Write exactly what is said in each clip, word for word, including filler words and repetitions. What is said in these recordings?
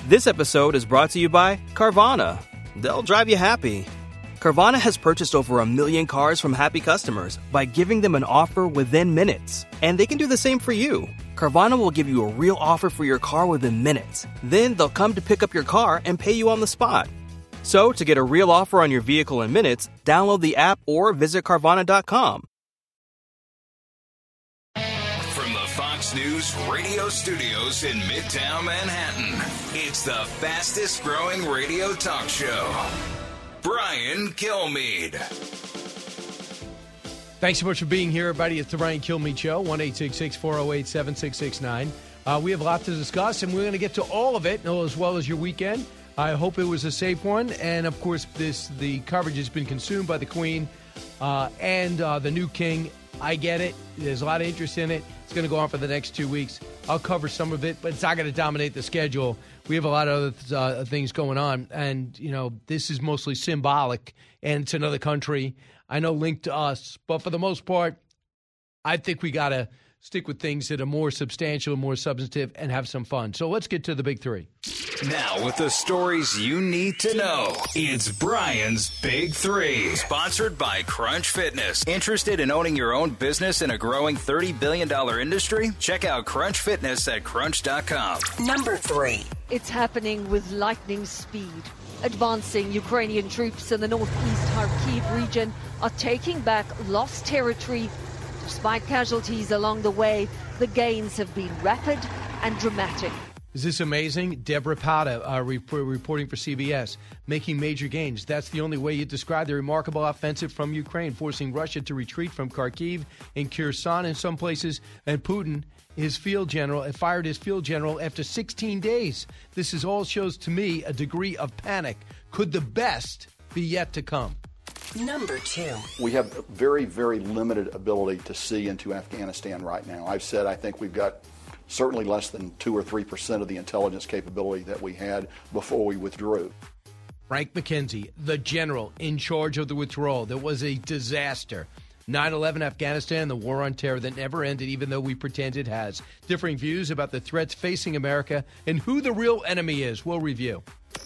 This episode is brought to you by Carvana. They'll drive you happy. Carvana has purchased over a million cars from happy customers by giving them an offer within minutes. And they can do the same for you. Carvana will give you a real offer for your car within minutes. Then they'll come to pick up your car and pay you on the spot. So to get a real offer on your vehicle in minutes, download the app or visit Carvana dot com. From the Fox News radio studios in Midtown Manhattan, it's the fastest growing radio talk show. Brian Kilmeade. Thanks so much for being here, everybody. It's the Brian Kilmeade Show, one eight six six, four oh eight, seven six six nine. Uh, we have a lot to discuss, and we're going to get to all of it, as well as your weekend. I hope it was a safe one. And, of course, this the coverage has been consumed by the Queen uh, and uh, the new king. I get it. There's a lot of interest in it. It's going to go on for the next two weeks. I'll cover some of it, but it's not going to dominate the schedule. We have a lot of other uh, things going on, and, you know, this is mostly symbolic, and it's another country. I know linked to us, but for the most part, I think we got to stick with things that are more substantial, more substantive, and have some fun. So let's get to the big three. Now, with the stories you need to know, it's Brian's Big Three. Sponsored by Crunch Fitness. Interested in owning your own business in a growing thirty billion dollars industry? Check out Crunch Fitness at crunch dot com. Number three. It's happening with lightning speed. Advancing Ukrainian troops in the northeast Kharkiv region are taking back lost territory. Despite casualties along the way, the gains have been rapid and dramatic. Is this amazing? Deborah Pata uh, rep- reporting for C B S, making major gains. That's the only way you describe the remarkable offensive from Ukraine, forcing Russia to retreat from Kharkiv and Kherson in some places, and Putin, his field general, fired his field general after sixteen days. This is all shows to me a degree of panic. Could the best be yet to come? Number two. We have very, very limited ability to see into Afghanistan right now. I've said I think we've got certainly less than two or three percent of the intelligence capability that we had before we withdrew. Frank McKenzie, the general in charge of the withdrawal. There was a disaster. nine eleven Afghanistan, the war on terror that never ended, even though we pretend it has. Differing views about the threats facing America and who the real enemy is. We'll review.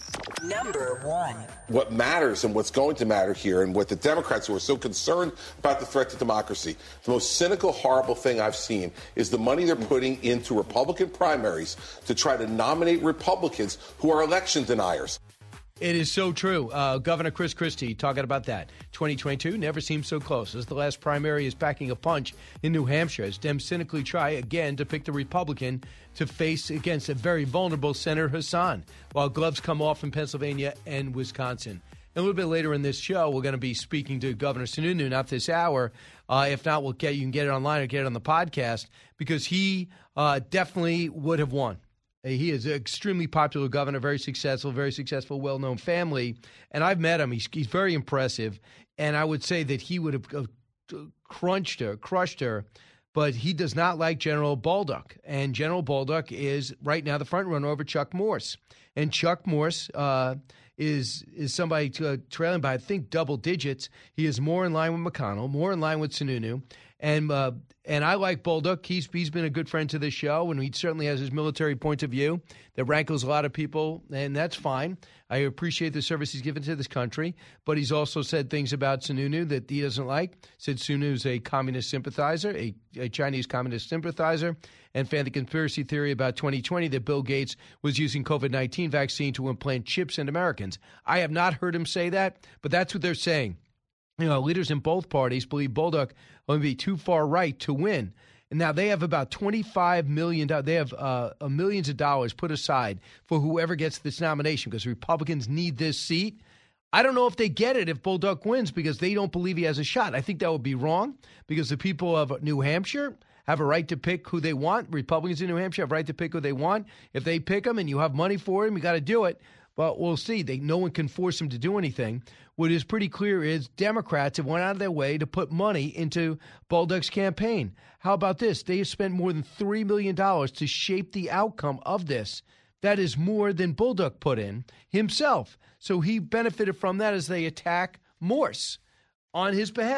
Number one. What matters and what's going to matter here, and what the Democrats who are so concerned about the threat to democracy, the most cynical, horrible thing I've seen is the money they're putting into Republican primaries to try to nominate Republicans who are election deniers. It is so true. Uh, Governor Chris Christie talking about that. twenty twenty-two never seemed so close as the last primary is packing a punch in New Hampshire as Dems cynically try again to pick the Republican to face against a very vulnerable Senator Hassan, while gloves come off in Pennsylvania and Wisconsin. A little bit later in this show, we're going to be speaking to Governor Sununu, not this hour. Uh, if not, we'll get you can get it online or get it on the podcast, because he uh, definitely would have won. He is an extremely popular governor, very successful, very successful, well-known family. And I've met him. He's, he's very impressive. And I would say that he would have uh, crunched her, crushed her. But he does not like General Bolduc. And General Bolduc is right now the front runner over Chuck Morse. And Chuck Morse uh, is is somebody to, uh, trailing by, I think, double digits. He is more in line with McConnell, more in line with Sununu. And uh, and I like Bolduc. He's he's been a good friend to this show, and he certainly has his military point of view that rankles a lot of people, and that's fine. I appreciate the service he's given to this country, but he's also said things about Sununu that he doesn't like. Said Sununu's a communist sympathizer, a, a Chinese communist sympathizer, and fanned the conspiracy theory about twenty twenty that Bill Gates was using COVID nineteen vaccine to implant chips in Americans. I have not heard him say that, but that's what they're saying. You know, leaders in both parties believe Bolduc will be too far right to win. And now they have about twenty-five million dollars. They have uh, millions of dollars put aside for whoever gets this nomination because Republicans need this seat. I don't know if they get it if Bolduc wins because they don't believe he has a shot. I think that would be wrong because the people of New Hampshire have a right to pick who they want. Republicans in New Hampshire have a right to pick who they want. If they pick them and you have money for him, you got to do it. But we'll see. They, no one can force him to do anything. What is pretty clear is Democrats have went out of their way to put money into Bolduc's campaign. How about this? They have spent more than three million dollars to shape the outcome of this. That is more than Bolduc put in himself. So he benefited from that as they attack Morse on his behalf.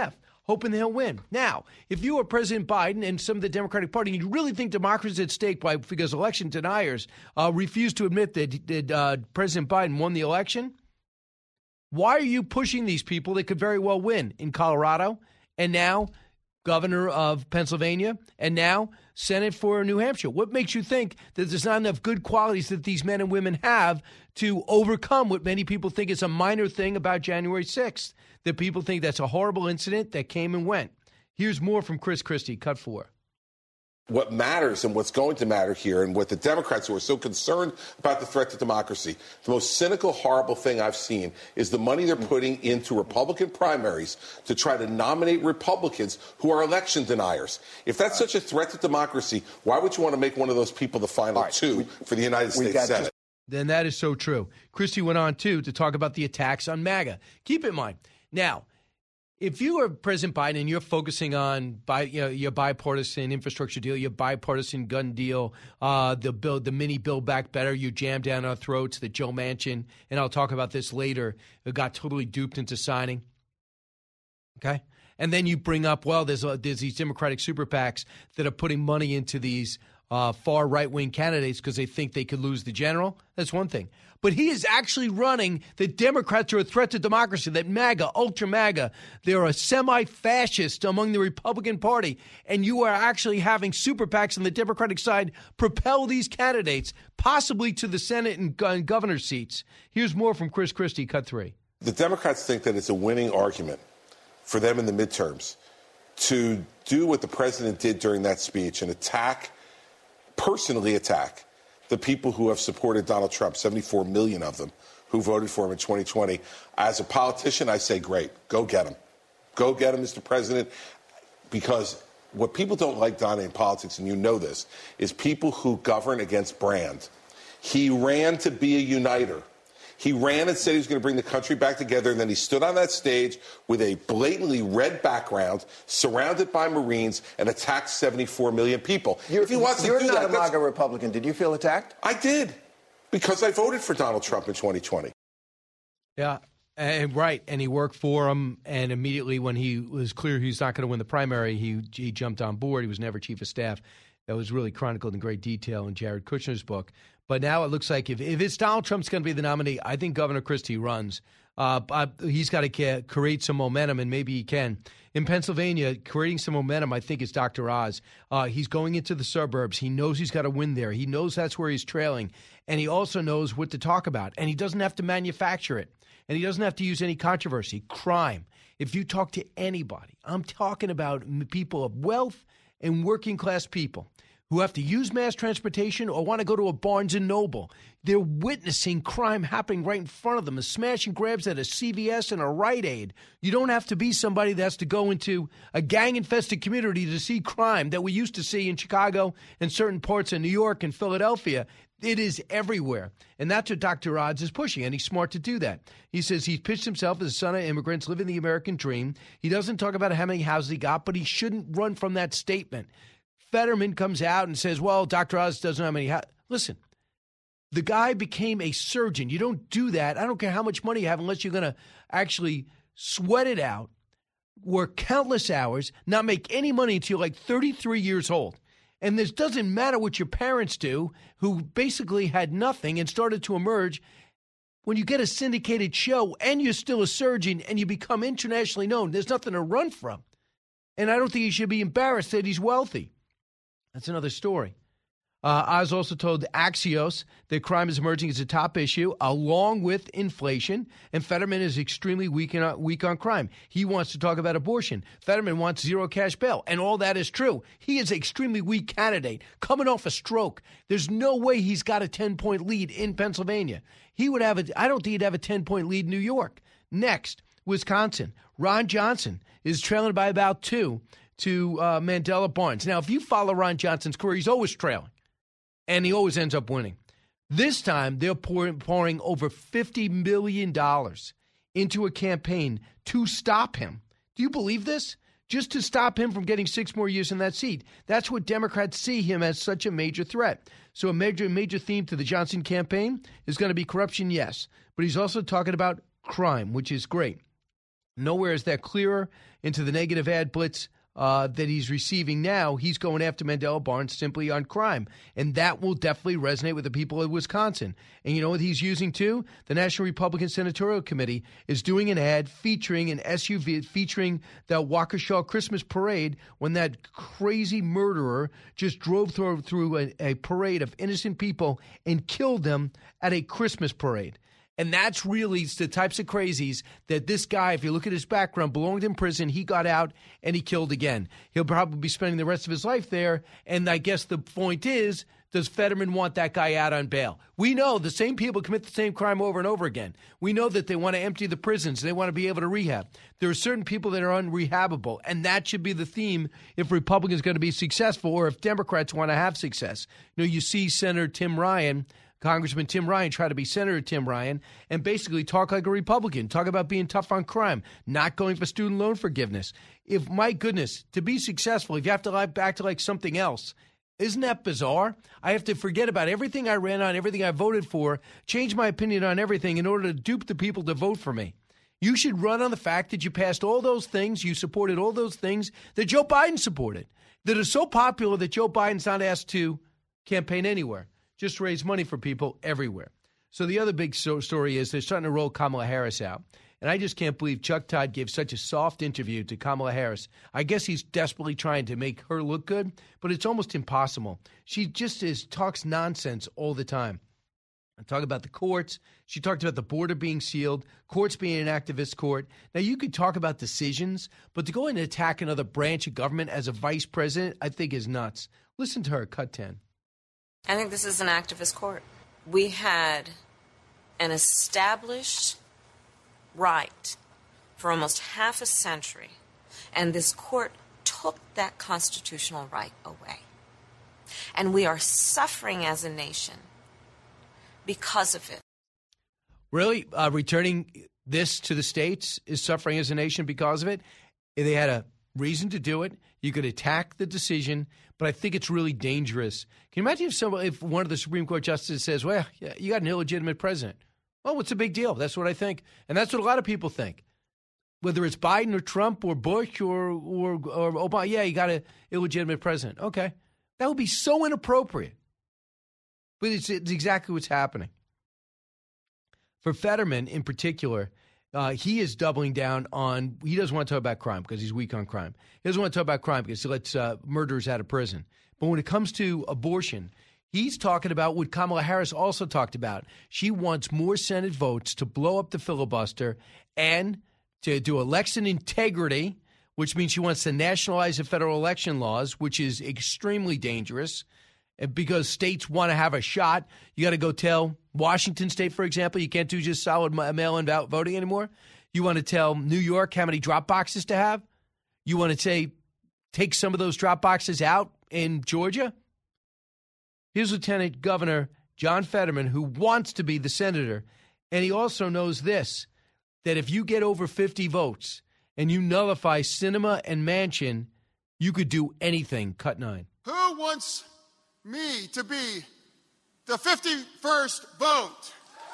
hoping he'll win. Now, if you were President Biden and some of the Democratic Party, and you really think democracy is at stake by, because election deniers uh, refuse to admit that, that uh, President Biden won the election, why are you pushing these people that could very well win in Colorado and now governor of Pennsylvania and now Senate for New Hampshire? What makes you think that there's not enough good qualities that these men and women have to overcome what many people think is a minor thing about January sixth, that people think that's a horrible incident that came and went? Here's more from Chris Christie, cut four. What matters and what's going to matter here, and what the Democrats who are so concerned about the threat to democracy, the most cynical, horrible thing I've seen is the money they're putting into Republican primaries to try to nominate Republicans who are election deniers. If that's such a threat to democracy, why would you want to make one of those people the final right. two for the United States Senate? To- then that is so true. Christie went on, too, to talk about the attacks on MAGA. Keep in mind, now, if you are President Biden and you're focusing on bi, you know, your bipartisan infrastructure deal, your bipartisan gun deal, uh, the bill, the mini Build Back Better, you jammed down our throats, the Joe Manchin, and I'll talk about this later, it got totally duped into signing. Okay? And then you bring up, well, there's, uh, there's these Democratic super PACs that are putting money into these uh, far right-wing candidates because they think they could lose the general. That's one thing. But he is actually running that Democrats are a threat to democracy, that MAGA, ultra MAGA, they're a semi-fascist among the Republican Party, and you are actually having super PACs on the Democratic side propel these candidates possibly to the Senate and, and governor seats. Here's more from Chris Christie, cut three. The Democrats think that it's a winning argument for them in the midterms to do what the president did during that speech and attack, personally attack, the people who have supported Donald Trump, seventy-four million of them who voted for him in twenty twenty. As a politician, I say, great, go get him. Go get him, Mister President, because what people don't like, Donna, in politics, and you know this, is people who govern against brand. He ran to be a uniter. He ran and said he was going to bring the country back together, and then he stood on that stage with a blatantly red background, surrounded by Marines, and attacked seventy-four million people. You're, if he wants to you're do not that, a MAGA Republican. Did you feel attacked? I did, because I voted for Donald Trump in twenty twenty. Yeah, and right, and he worked for him, and immediately when he was clear he's not going to win the primary, he he jumped on board. He was never chief of staff. That was really chronicled in great detail in Jared Kushner's book. But now it looks like if, if it's Donald Trump's going to be the nominee, I think Governor Christie runs. Uh, I, he's got to create some momentum, and maybe he can. In Pennsylvania, creating some momentum, I think, is Doctor Oz. Uh, he's going into the suburbs. He knows he's got to win there. He knows that's where he's trailing. And he also knows what to talk about. And he doesn't have to manufacture it. And he doesn't have to use any controversy. Crime. If you talk to anybody, I'm talking about people of wealth and working class people who have to use mass transportation or want to go to a Barnes and Noble. They're witnessing crime happening right in front of them, a smash and grabs at a C V S and a Rite Aid. You don't have to be somebody that has to go into a gang-infested community to see crime that we used to see in Chicago and certain parts of New York and Philadelphia. It is everywhere. And that's what Doctor Oz is pushing, and he's smart to do that. He says he's pitched himself as a son of immigrants living the American dream. He doesn't talk about how many houses he got, but he shouldn't run from that statement. Fetterman comes out and says, well, Doctor Oz doesn't know how many houses. Listen, the guy became a surgeon. You don't do that. I don't care how much money you have unless you're going to actually sweat it out, work countless hours, not make any money until you're like thirty-three years old. And this doesn't matter what your parents do, who basically had nothing and started to emerge. When you get a syndicated show and you're still a surgeon and you become internationally known, there's nothing to run from. And I don't think he should be embarrassed that he's wealthy. That's another story. Uh, Oz also told Axios that crime is emerging as a top issue, along with inflation, and Fetterman is extremely weak, in, uh, weak on crime. He wants to talk about abortion. Fetterman wants zero cash bail, and all that is true. He is an extremely weak candidate, coming off a stroke. There's no way he's got a ten-point lead in Pennsylvania. He would have a, I don't think he'd have a ten-point lead in New York. Next, Wisconsin. Ron Johnson is trailing by about two to uh, Mandela Barnes. Now, if you follow Ron Johnson's career, he's always trailing, and he always ends up winning. This time, they're pouring, pouring over fifty million dollars into a campaign to stop him. Do you believe this? Just to stop him from getting six more years in that seat. That's what Democrats see him as, such a major threat. So a major, major theme to the Johnson campaign is going to be corruption, yes. But he's also talking about crime, which is great. Nowhere is that clearer into the negative ad blitz uh, that he's receiving now. He's going after Mandela Barnes simply on crime. And that will definitely resonate with the people of Wisconsin. And you know what he's using too? The National Republican Senatorial Committee is doing an ad featuring an S U V, featuring the Waukesha Christmas parade when that crazy murderer just drove through, through a, a parade of innocent people and killed them at a Christmas parade. And that's really the types of crazies that this guy, if you look at his background, belonged in prison. He got out and he killed again. He'll probably be spending the rest of his life there. And I guess the point is, does Fetterman want that guy out on bail? We know the same people commit the same crime over and over again. We know that they want to empty the prisons. They want to be able to rehab. There are certain people that are unrehabable, and that should be the theme if Republicans are going to be successful or if Democrats want to have success. You know, you see Senator Tim Ryan, Congressman Tim Ryan, try to be Senator Tim Ryan and basically talk like a Republican, talk about being tough on crime, not going for student loan forgiveness. If, my goodness, to be successful, if you have to act like something else, isn't that bizarre? I have to forget about everything I ran on, everything I voted for, change my opinion on everything in order to dupe the people to vote for me. You should run on the fact that you passed all those things, you supported all those things that Joe Biden supported, that are so popular that Joe Biden's not asked to campaign anywhere. Just raise money for people everywhere. So the other big so- story is they're starting to roll Kamala Harris out. And I just can't believe Chuck Todd gave such a soft interview to Kamala Harris. I guess he's desperately trying to make her look good, but it's almost impossible. She just is talks nonsense all the time. I talk about the courts. She talked about the border being sealed, courts being an activist court. Now, you could talk about decisions, but to go in and attack another branch of government as a vice president, I think is nuts. Listen to her, cut ten. I think this is an activist court. We had an established right for almost half a century, and this court took that constitutional right away. And we are suffering as a nation because of it. Really? Uh, returning this to the states is suffering as a nation because of it? They had a reason to do it. You could attack the decision, but I think it's really dangerous. Can you imagine if somebody, if one of the Supreme Court justices says, well, yeah, you got an illegitimate president. Well, what's the big deal? That's what I think. And that's what a lot of people think. Whether it's Biden or Trump or Bush or or, or Obama, yeah, you got an illegitimate president. Okay. That would be so inappropriate. But it's, it's exactly what's happening. For Fetterman in particular, Uh, he is doubling down on, he doesn't want to talk about crime because he's weak on crime. He doesn't want to talk about crime because he lets uh, murderers out of prison. But when it comes to abortion, he's talking about what Kamala Harris also talked about. She wants more Senate votes to blow up the filibuster and to do election integrity, which means she wants to nationalize the federal election laws, which is extremely dangerous. Because states want to have a shot, you got to go tell Washington State, for example, you can't do just solid mail-in voting anymore. You want to tell New York how many drop boxes to have. You want to say, take some of those drop boxes out in Georgia. Here's Lieutenant Governor John Fetterman, who wants to be the senator, and he also knows this, that if you get over fifty votes and you nullify Sinema and Manchin, you could do anything. Cut nine. Who wants me to be the fifty-first vote?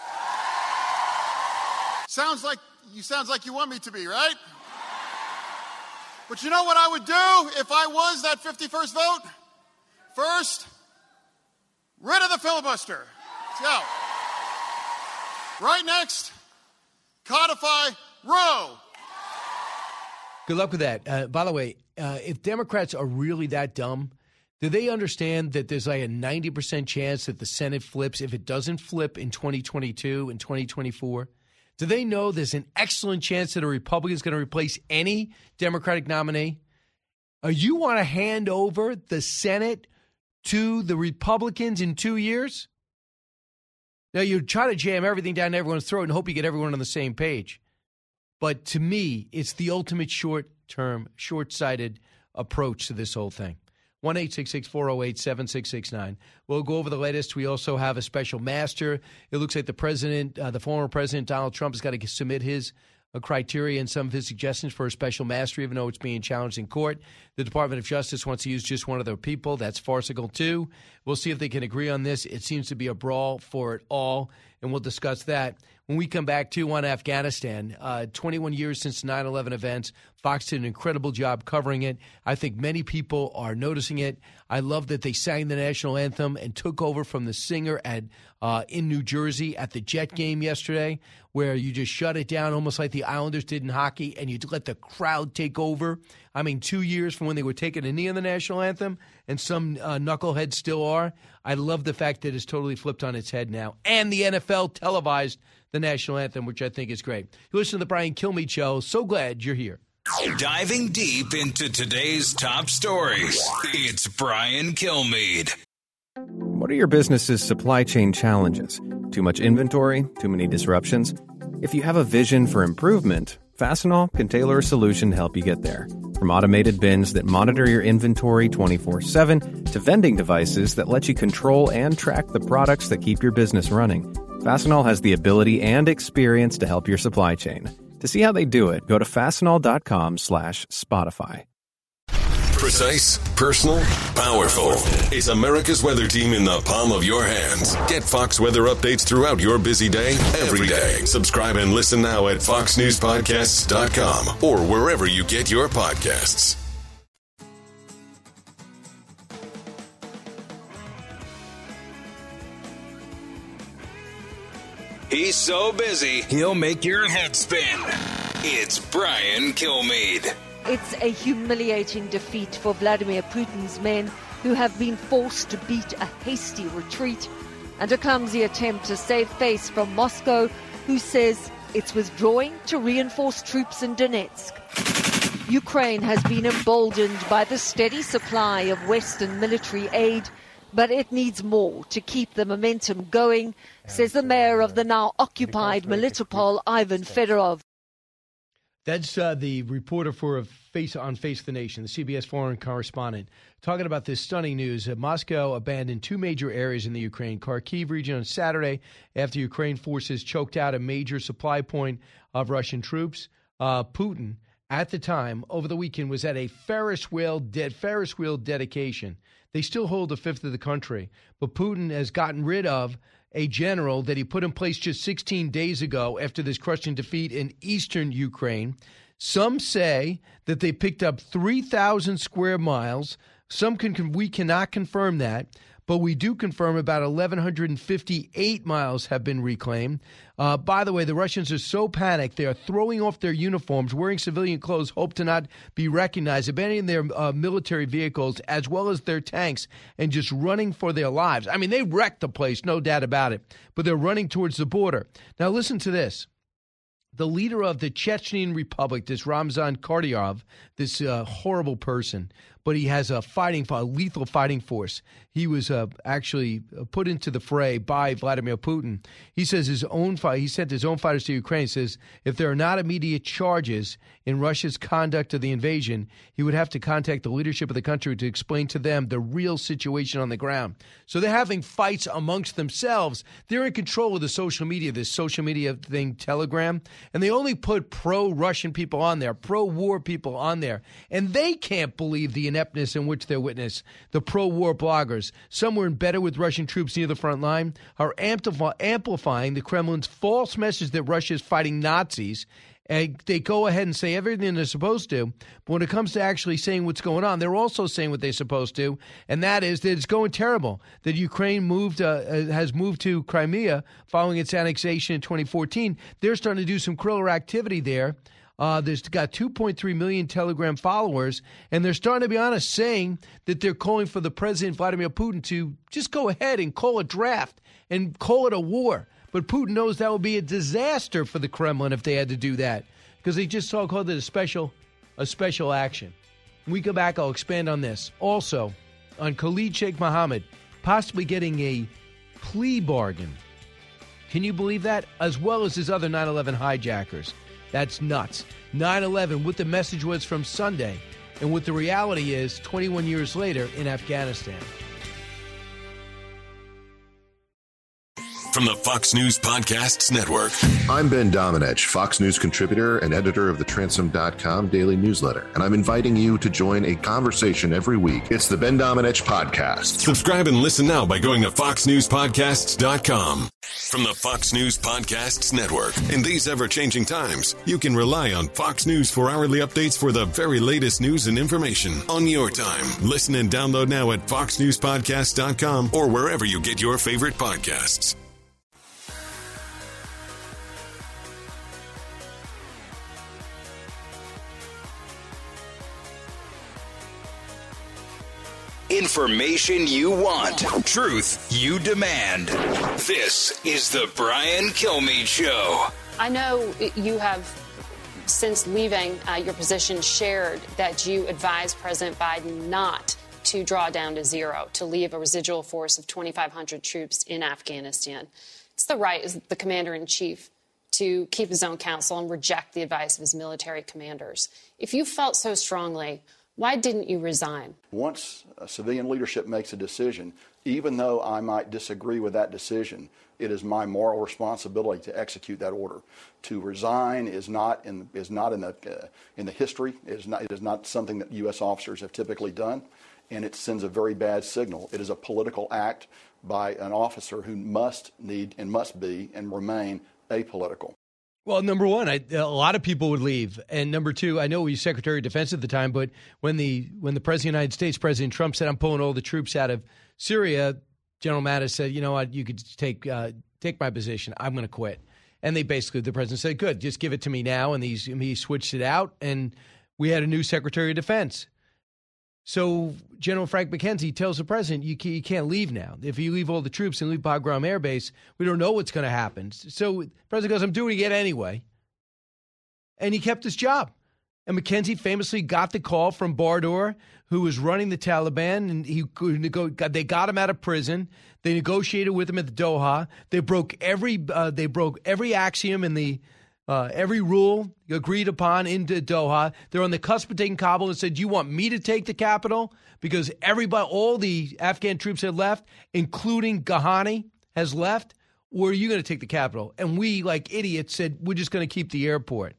Sounds like you sounds like you want me to be, right? But you know what I would do if I was that fifty-first vote? First, rid of the filibuster. Let's go. Right next, codify Roe. Good luck with that. Uh, by the way, uh, if Democrats are really that dumb, do they understand that there's like a ninety percent chance that the Senate flips if it doesn't flip in twenty twenty-two and twenty twenty-four? Do they know there's an excellent chance that a Republican is going to replace any Democratic nominee? Uh, you want to hand over the Senate to the Republicans in two years? Now, you try to jam everything down everyone's throat and hope you get everyone on the same page. But to me, it's the ultimate short-term, short-sighted approach to this whole thing. one eight six six, four oh eight, seven six six nine. We'll go over the latest. We also have a special master. It looks like the president, uh, the former president, Donald Trump, has got to submit his uh, criteria and some of his suggestions for a special master, even though it's being challenged in court. The Department of Justice wants to use just one of their people. That's farcical, too. We'll see if they can agree on this. It seems to be a brawl for it all, and we'll discuss that. When we come back to on Afghanistan, uh, twenty-one years since nine eleven events, Fox did an incredible job covering it. I think many people are noticing it. I love that they sang the national anthem and took over from the singer at uh, in New Jersey at the Jet game yesterday, where you just shut it down almost like the Islanders did in hockey, and you let the crowd take over. I mean, two years from when they were taking a knee on the national anthem, and some uh, knuckleheads still are. I love the fact that it's totally flipped on its head now. And the N F L televised the national anthem, which I think is great. You listen to the Brian Kilmeade Show. So glad you're here. Diving deep into today's top stories, it's Brian Kilmeade. What are your business's supply chain challenges? Too much inventory? Too many disruptions? If you have a vision for improvement, Fastenal can tailor a solution to help you get there. From automated bins that monitor your inventory twenty-four seven to vending devices that let you control and track the products that keep your business running, Fastenal has the ability and experience to help your supply chain. To see how they do it, go to fastenal.com slash Spotify. Precise, personal, powerful. It's America's weather team in the palm of your hands. Get Fox weather updates throughout your busy day, every day. Subscribe and listen now at fox news podcasts dot com or wherever you get your podcasts. He's so busy, he'll make your head spin. It's Brian Kilmeade. It's a humiliating defeat for Vladimir Putin's men, who have been forced to beat a hasty retreat, and a clumsy attempt to save face from Moscow, who says it's withdrawing to reinforce troops in Donetsk. Ukraine has been emboldened by the steady supply of Western military aid, but it needs more to keep the momentum going, says the mayor of the now occupied Melitopol, Ivan Fedorov. That's uh, the reporter for a Face on Face the Nation, the C B S foreign correspondent, talking about this stunning news. Uh, Moscow abandoned two major areas in the Ukraine, Kharkiv region on Saturday, after Ukraine forces choked out a major supply point of Russian troops. Uh, Putin, at the time, over the weekend, was at a Ferris wheel, de- Ferris wheel dedication. They still hold a fifth of the country, but Putin has gotten rid of a general that he put in place just sixteen days ago after this crushing defeat in eastern Ukraine. Some say that they picked up three thousand square miles. Some can, we cannot confirm that, but we do confirm about eleven fifty-eight miles have been reclaimed. Uh, by the way, the Russians are so panicked, they are throwing off their uniforms, wearing civilian clothes, hope to not be recognized, abandoning their uh, military vehicles as well as their tanks, and just running for their lives. I mean, they wrecked the place, no doubt about it, but they're running towards the border. Now, listen to this. The leader of the Chechen Republic, this Ramzan Kadyrov, this uh, horrible person, but he has a fighting, a lethal fighting force. He was uh, actually put into the fray by Vladimir Putin. He says his own fight. He sent his own fighters to Ukraine. He says if there are not immediate charges in Russia's conduct of the invasion, he would have to contact the leadership of the country to explain to them the real situation on the ground. So they're having fights amongst themselves. They're in control of the social media, this social media thing, Telegram, and they only put pro-Russian people on there, pro-war people on there, and they can't believe the ineptness in which they're witness. The pro-war bloggers, some were embedded with Russian troops near the front line, are amplify- amplifying the Kremlin's false message that Russia is fighting Nazis. And they go ahead and say everything they're supposed to, but when it comes to actually saying what's going on, they're also saying what they're supposed to, and that is that it's going terrible. That Ukraine moved uh, has moved to Crimea following its annexation in twenty fourteen. They're starting to do some guerrilla activity there. Uh, there's got two point three million Telegram followers, and they're starting to be honest, saying that they're calling for the President Vladimir Putin to just go ahead and call a draft and call it a war. But Putin knows that would be a disaster for the Kremlin if they had to do that, because they just saw called it a special, a special action. When we come back, I'll expand on this. Also, on Khalid Sheikh Mohammed possibly getting a plea bargain. Can you believe that? As well as his other nine eleven hijackers. That's nuts. nine eleven, what the message was from Sunday, and what the reality is twenty-one years later in Afghanistan. from the Fox News Podcasts Network. I'm Ben Domenech, Fox News contributor and editor of the Transom dot com daily newsletter, and I'm inviting you to join a conversation every week. It's the Ben Domenech Podcast. Subscribe and listen now by going to fox news podcasts dot com. From the Fox News Podcasts Network. In these ever-changing times, you can rely on Fox News for hourly updates for the very latest news and information on your time. Listen and download now at fox news podcasts dot com or wherever you get your favorite podcasts. Information you want. Truth you demand. This is the Brian Kilmeade Show. I know you have, since leaving uh, your position, shared that you advised President Biden not to draw down to zero, to leave a residual force of twenty-five hundred troops in Afghanistan. It's the right as the commander-in-chief to keep his own counsel and reject the advice of his military commanders. If you felt so strongly, why didn't you resign? Once a civilian leadership makes a decision, even though I might disagree with that decision, it is my moral responsibility to execute that order. To resign is not in is not in the uh, in the history. It is not it is not something that U S officers have typically done, and it sends a very bad signal. It is a political act by an officer who must need and must be and remain apolitical. Well, number one, I, a lot of people would leave, and number two, I know he was Secretary of Defense at the time, but when the when the President of the United States, President Trump, said, "I'm pulling all the troops out of Syria," General Mattis said, "You know what? You could take uh, take my position. I'm going to quit." And they basically, the president said, "Good, just give it to me now." And he's, he switched it out, and we had a new Secretary of Defense. So General Frank McKenzie tells the president, you can't leave now. If you leave all the troops and leave Bagram Air Base, we don't know what's going to happen. So the president goes, I'm doing it anyway. And he kept his job. And McKenzie famously got the call from Bardor, who was running the Taliban, and he they got him out of prison. They negotiated with him at the Doha. They broke every uh, they broke every axiom in the Uh, every rule agreed upon into Doha. They're on the cusp of taking Kabul and said, "Do you want me to take the capital?" Because everybody, all the Afghan troops had left, including Ghani has left. Or are you going to take the capital? And we, like idiots, said, we're just going to keep the airport.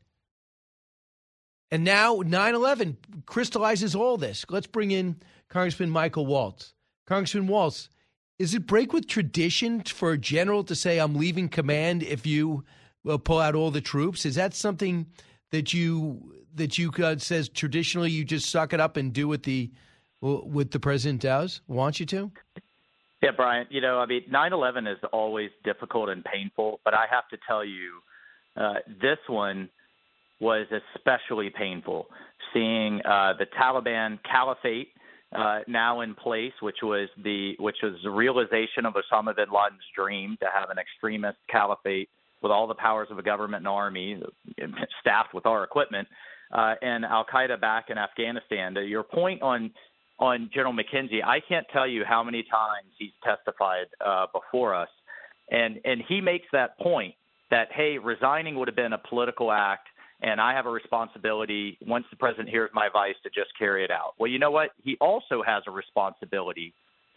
And now nine eleven crystallizes all this. Let's bring in Congressman Michael Waltz. Congressman Waltz, is it break with tradition for a general to say, I'm leaving command if you Well, pull out all the troops? Is that something that you that you uh, says traditionally you just suck it up and do what the what the president does wants you to? Yeah, Brian. You know, I mean, nine eleven is always difficult and painful, but I have to tell you, uh, this one was especially painful. Seeing uh, the Taliban caliphate uh, now in place, which was the which was the realization of Osama bin Laden's dream to have an extremist caliphate with all the powers of a government and army, staffed with our equipment, uh, and al-Qaeda back in Afghanistan. To your point on on General McKenzie, I can't tell you how many times he's testified uh, before us, and and he makes that point that, hey, resigning would have been a political act, and I have a responsibility, once the president hears my advice, to just carry it out. Well, you know what? He also has a responsibility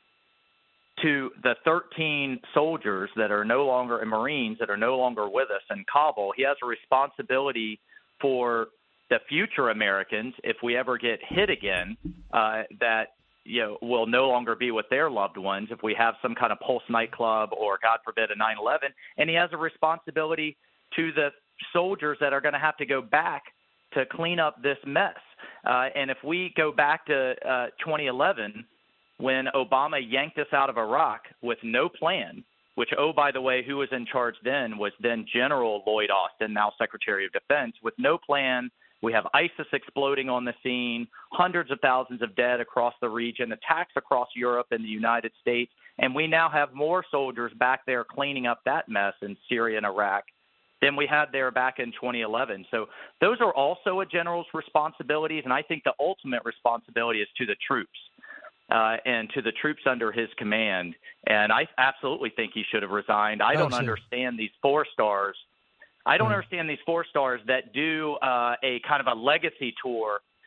to the thirteen soldiers that are no longer, and Marines that are no longer with us in Kabul. He has a responsibility for the future Americans, if we ever get hit again, uh, that you know will no longer be with their loved ones, if we have some kind of Pulse nightclub or, God forbid, a nine eleven. And he has a responsibility to the soldiers that are going to have to go back to clean up this mess. Uh, and if we go back to uh, twenty eleven, when Obama yanked us out of Iraq with no plan, which, oh, by the way, who was in charge then was then General Lloyd Austin, now Secretary of Defense, with no plan. We have ISIS exploding on the scene, hundreds of thousands of dead across the region, attacks across Europe and the United States, and we now have more soldiers back there cleaning up that mess in Syria and Iraq than we had there back in twenty eleven. So those are also a general's responsibilities, and I think the ultimate responsibility is to the troops. Uh, and to the troops under his command. And I absolutely think he should have resigned. I don't Absolutely. understand these four stars. I don't Mm. understand these four stars that do uh, a kind of a legacy tour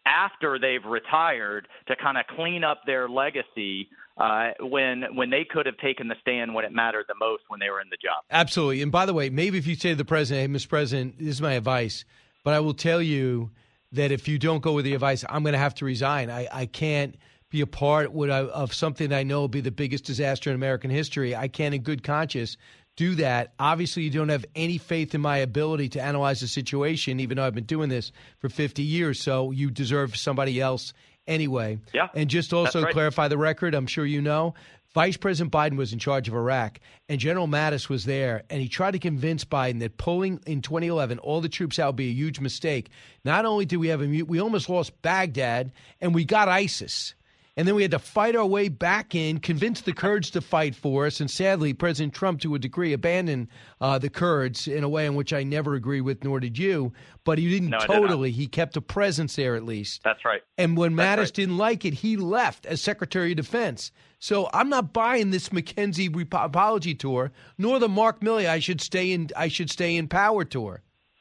after they've retired to kind of clean up their legacy uh, when when they could have taken the stand when it mattered the most when they were in the job. Absolutely. And by the way, maybe if you say to the president, hey, Mister President, this is my advice, but I will tell you that if you don't go with the advice, I'm going to have to resign. I, I can't be a part of something that I know will be the biggest disaster in American history. I can't in good conscience do that. Obviously, you don't have any faith in my ability to analyze the situation, even though I've been doing this for fifty years. So you deserve somebody else anyway. Yeah, and just also right. clarify the record, I'm sure you know, Vice President Biden was in charge of Iraq, and General Mattis was there, and he tried to convince Biden that pulling in twenty eleven all the troops out would be a huge mistake. Not only did we have a we almost lost Baghdad, and we got ISIS. And then we had to fight our way back in, convince the Kurds to fight for us. And sadly, President Trump, to a degree, abandoned uh, the Kurds in a way in which I never agree with, nor did you. But he didn't no, totally. Did He kept a presence there at least. That's right. And when That's Mattis right. didn't like it, he left as Secretary of Defense. So I'm not buying this McKenzie rep- apology tour, nor the Mark Milley I should stay in I should stay in power tour.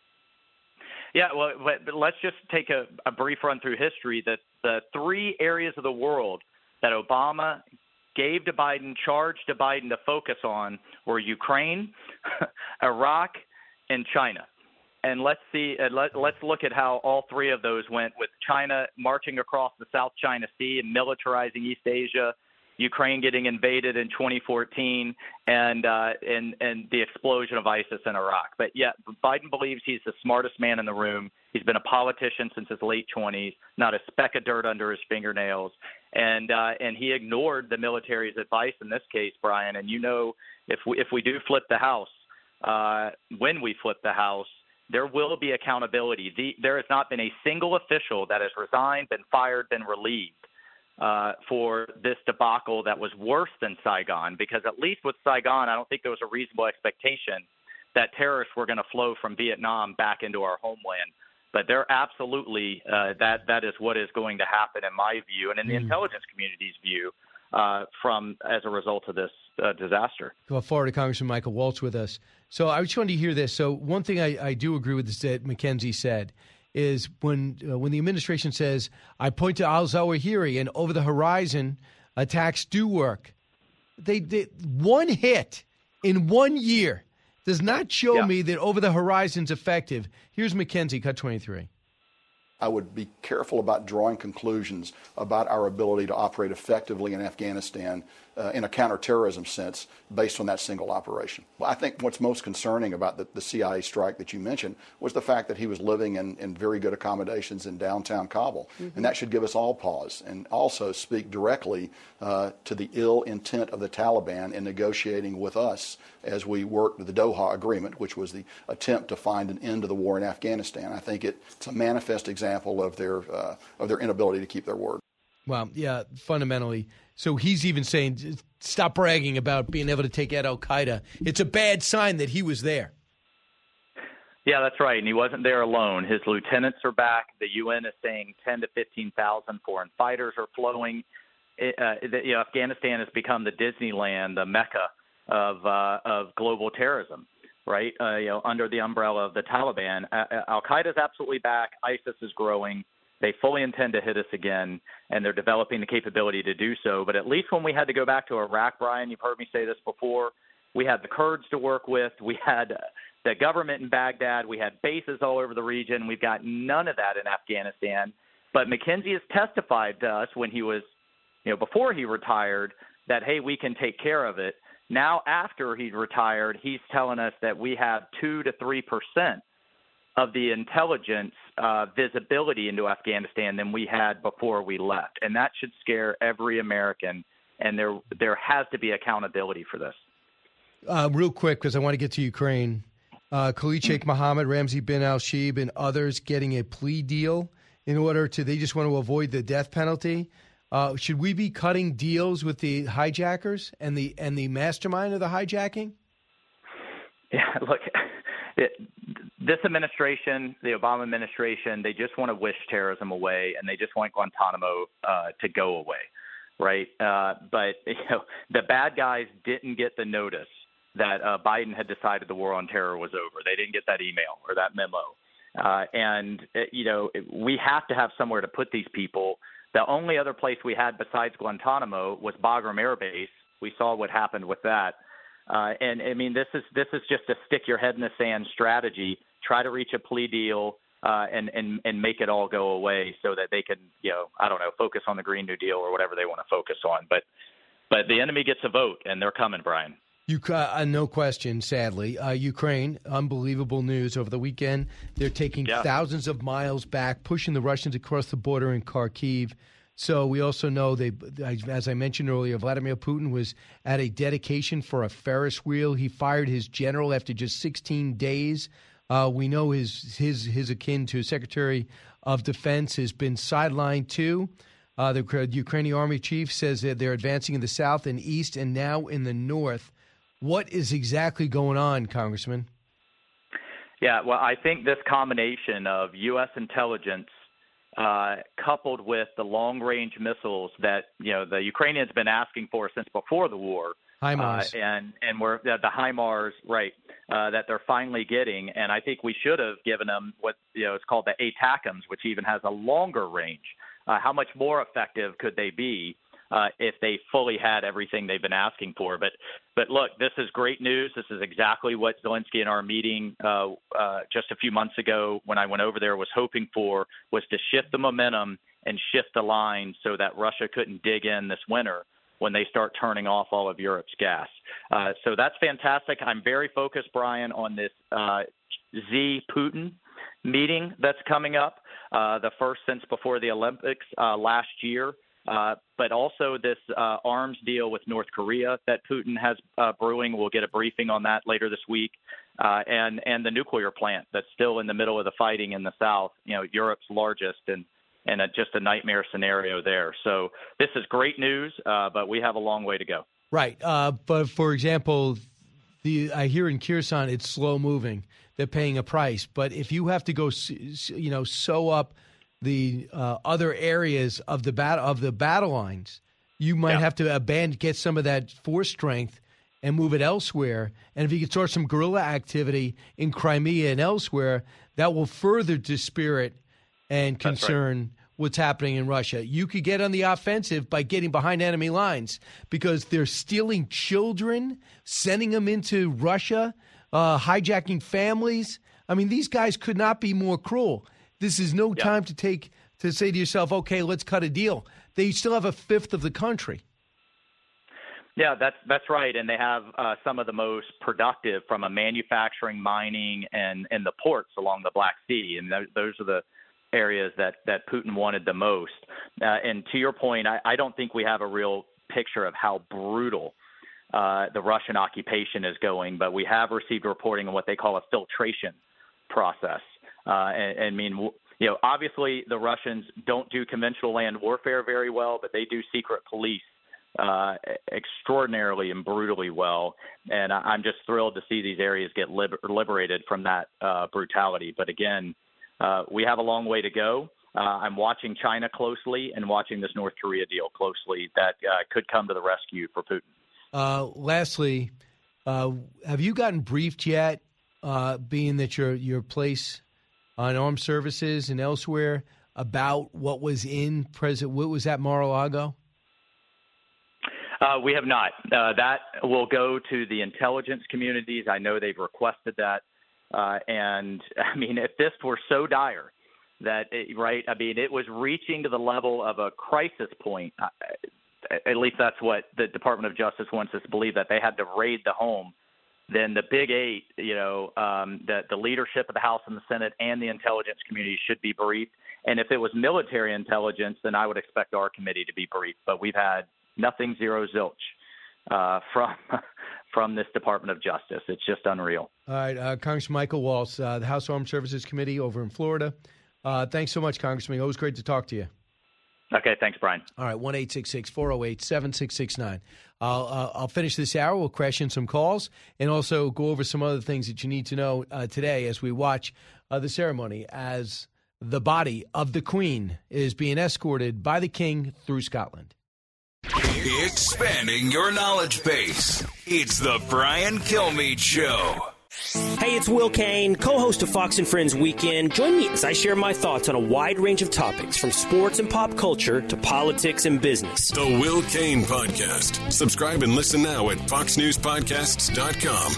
Yeah, well, but let's just take a, a brief run through history. That the three areas of the world that Obama gave to Biden, charged to Biden to focus on, were Ukraine, Iraq, and China. And let's see. Uh, let, let's look at how all three of those went, with China marching across the South China Sea and militarizing East Asia, Ukraine getting invaded in twenty fourteen, and uh, and and the explosion of ISIS in Iraq. But yet, Biden believes he's the smartest man in the room. He's been a politician since his late twenties, not a speck of dirt under his fingernails, and uh, and he ignored the military's advice in this case, Brian. And you know, if we if we do flip the House, uh, when we flip the House, there will be accountability. The, there has not been a single official that has resigned, been fired, been relieved uh, for this debacle that was worse than Saigon, because at least with Saigon, I don't think there was a reasonable expectation that terrorists were going to flow from Vietnam back into our homeland. But they're absolutely uh, that that is what is going to happen in my view, and in the mm. intelligence community's view, uh, from as a result of this uh, disaster. Well, Florida Congressman Michael Waltz with us. So I just wanted to hear this. So one thing I, I do agree with is that McKenzie said is when uh, when the administration says, I point to al-Zawahiri and over the horizon attacks do work. They did one hit in one year does not show yeah. me that over the horizon's effective. Here's McKenzie, cut twenty-three. I would be careful about drawing conclusions about our ability to operate effectively in Afghanistan uh, in a counterterrorism sense based on that single operation. I think what's most concerning about the, the C I A strike that you mentioned was the fact that he was living in, in very good accommodations in downtown Kabul. Mm-hmm. And that should give us all pause and also speak directly uh, to the ill intent of the Taliban in negotiating with us as we worked with the Doha Agreement, which was the attempt to find an end to the war in Afghanistan. I think it, it's a manifest example of their uh, of their inability to keep their word. Well, yeah, fundamentally. So he's even saying, stop bragging about being able to take out al-Qaeda. It's a bad sign that he was there. Yeah, that's right. And he wasn't there alone. His lieutenants are back. The U N is saying ten to fifteen thousand foreign fighters are flowing. It, uh, the, you know, Afghanistan has become the Disneyland, the Mecca of uh, of global terrorism, right? Uh, you know, under the umbrella of the Taliban. Uh, al-Qaeda is absolutely back. ISIS is growing. They fully intend to hit us again, and they're developing the capability to do so. But at least when we had to go back to Iraq, Brian, you've heard me say this before, we had the Kurds to work with. We had the government in Baghdad. We had bases all over the region. We've got none of that in Afghanistan. But McKenzie has testified to us when he was, you know, before he retired, that, hey, we can take care of it. Now, after he's retired, he's telling us that we have two to three percent of the intelligence uh, visibility into Afghanistan than we had before we left. And that should scare every American. And there there has to be accountability for this. Uh, real quick, because I want to get to Ukraine. Uh, Khalid Sheikh Mohammed, Ramzi bin al-Shibh, and others getting a plea deal in order to, they just want to avoid the death penalty. Uh, should we be cutting deals with the hijackers and the and the mastermind of the hijacking? Yeah, look, it, this administration, the Obama administration, they just want to wish terrorism away, and they just want Guantanamo uh, to go away, right? Uh, but you know, the bad guys didn't get the notice that uh, Biden had decided the war on terror was over. They didn't get that email or that memo. Uh, and, you know, we have to have somewhere to put these people. The only other place we had besides Guantanamo was Bagram Air Base. We saw what happened with that. Uh, and, I mean, this is this is just a stick your head in the sand strategy. Try to reach a plea deal uh, and, and, and make it all go away so that they can, you know, I don't know, focus on the Green New Deal or whatever they want to focus on. But but the enemy gets a vote, and they're coming, Brian. You, uh, no question, sadly. Uh, Ukraine, unbelievable news over the weekend. They're taking yeah. thousands of miles back, pushing the Russians across the border in Kharkiv. So we also know, they, as I mentioned earlier, Vladimir Putin was at a dedication for a Ferris wheel. He fired his general after just sixteen days. Uh, we know his, his, his akin to Secretary of Defense has been sidelined too. Uh, the Ukrainian army chief says that they're advancing in the south and east and now in the north. What is exactly going on, Congressman? Yeah, well, I think this combination of U S intelligence uh, coupled with the long-range missiles that, you know, the Ukrainians been asking for since before the war. HIMARS. Uh, and and we're uh, the HIMARS, right, uh, that they're finally getting. And I think we should have given them what, you know, it's called the ATACMS, which even has a longer range. Uh, how much more effective could they be uh, if they fully had everything they've been asking for? But but look, this is great news. This is exactly what Zelensky in our meeting uh, uh, just a few months ago when I went over there was hoping for, was to shift the momentum and shift the line so that Russia couldn't dig in this winter when they start turning off all of Europe's gas. Uh, so that's fantastic. I'm very focused, Brian, on this uh, Z-Putin meeting that's coming up, uh, the first since before the Olympics uh, last year, uh, but also this uh, arms deal with North Korea that Putin has uh, brewing. We'll get a briefing on that later this week, uh, and, and the nuclear plant that's still in the middle of the fighting in the south, you know, Europe's largest, and and a, just a nightmare scenario there. So this is great news, uh, but we have a long way to go. Right. Uh, but, for example, the I hear in Kherson it's slow moving. They're paying a price. But if you have to go, you know, sew up the uh, other areas of the, bat- of the battle lines, you might yeah. have to abandon, get some of that force strength and move it elsewhere. And if you can start some guerrilla activity in Crimea and elsewhere, that will further dispirit and concern right. what's happening in Russia. You could get on the offensive by getting behind enemy lines because they're stealing children, sending them into Russia, uh, hijacking families. I mean, these guys could not be more cruel. This is no yeah. time to take to say to yourself, okay, let's cut a deal. They still have a fifth of the country. Yeah, that's that's right, and they have uh, some of the most productive from a manufacturing, mining, and, and the ports along the Black Sea, and th- those are the areas that, that Putin wanted the most. Uh, and to your point, I, I don't think we have a real picture of how brutal uh, the Russian occupation is going, but we have received reporting on what they call a filtration process. Uh, and, and I mean, you know, obviously the Russians don't do conventional land warfare very well, but they do secret police uh, extraordinarily and brutally well. And I, I'm just thrilled to see these areas get liber- liberated from that uh, brutality. But again, Uh, we have a long way to go. Uh, I'm watching China closely and watching this North Korea deal closely that uh, could come to the rescue for Putin. Uh, lastly, uh, have you gotten briefed yet, uh, being that your your place on armed services and elsewhere, about what was in President, what was at Mar-a-Lago? Uh, we have not. Uh, that will go to the intelligence communities. I know they've requested that. Uh, and, I mean, if this were so dire that, it, right, I mean, it was reaching to the level of a crisis point, uh, at least that's what the Department of Justice wants us to believe, that they had to raid the home, then the big eight, you know, um, the, the leadership of the House and the Senate and the intelligence community should be briefed. And if it was military intelligence, then I would expect our committee to be briefed. But we've had nothing, zero, zilch uh, from from this Department of Justice. It's just unreal. All right, uh, Congressman Michael Waltz, uh, the House Armed Services Committee over in Florida. Uh, thanks so much, Congressman. Always great to talk to you. Okay, thanks, Brian. All right, one eight six six, four oh eight, seven six six nine. I'll, uh, I'll finish this hour. We'll crash in some calls and also go over some other things that you need to know uh, today as we watch uh, the ceremony as the body of the Queen is being escorted by the King through Scotland. Expanding your knowledge base. It's the Brian Kilmeade Show. Hey, it's Will Kane, co-host of Fox and Friends Weekend. Join me as I share my thoughts on a wide range of topics, from sports and pop culture to politics and business. The Will Kane Podcast. Subscribe and listen now at fox news podcasts dot com.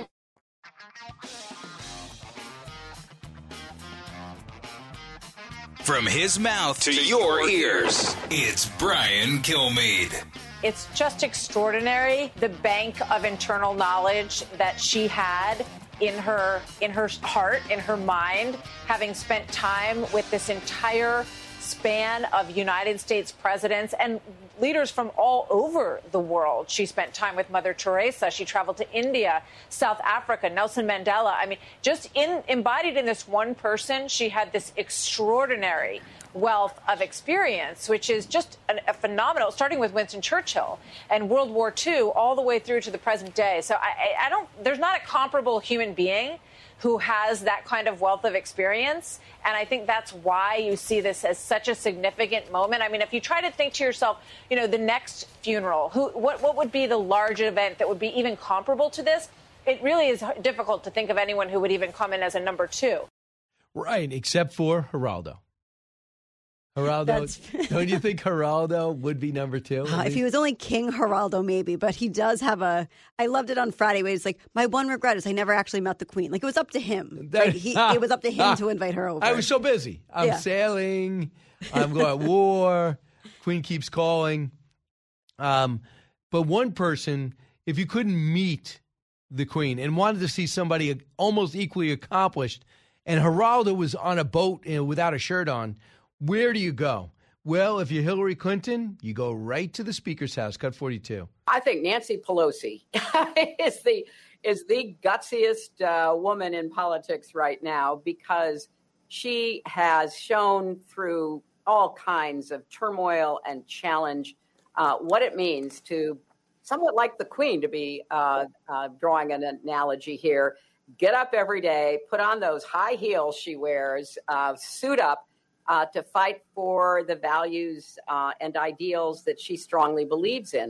From his mouth to your ears, it's Brian Kilmeade. It's just extraordinary, the bank of internal knowledge that she had in her in her heart, in her mind, having spent time with this entire span of United States presidents and leaders from all over the world. She spent time with Mother Teresa. She traveled to India, South Africa, Nelson Mandela. I mean, just in, embodied in this one person, she had this extraordinary wealth of experience, which is just an, a phenomenal, starting with Winston Churchill and World War Two all the way through to the present day. So I, I don't, there's not a comparable human being who has that kind of wealth of experience. And I think that's why you see this as such a significant moment. I mean, if you try to think to yourself, you know, the next funeral, who, what, what would be the large event that would be even comparable to this? It really is difficult to think of anyone who would even come in as a number two. Right, except for Geraldo. Geraldo, don't you think Geraldo would be number two? Uh, if he was only King Geraldo, maybe. But he does have a. I loved it on Friday where he's like, my one regret is I never actually met the Queen. Like, it was up to him. Right? He, it was up to him to invite her over. I was so busy. I'm Yeah. sailing. I'm going at war. Queen keeps calling. Um, but one person, if you couldn't meet the Queen and wanted to see somebody almost equally accomplished, and Geraldo was on a boat, you know, without a shirt on, where do you go? Well, if you're Hillary Clinton, you go right to the Speaker's house, cut forty-two. I think Nancy Pelosi is the is the gutsiest uh, woman in politics right now, because she has shown through all kinds of turmoil and challenge uh, what it means to, somewhat like the Queen, to be uh, uh, drawing an analogy here, get up every day, put on those high heels she wears, uh, suit up, Uh, to fight for the values uh, and ideals that she strongly believes in.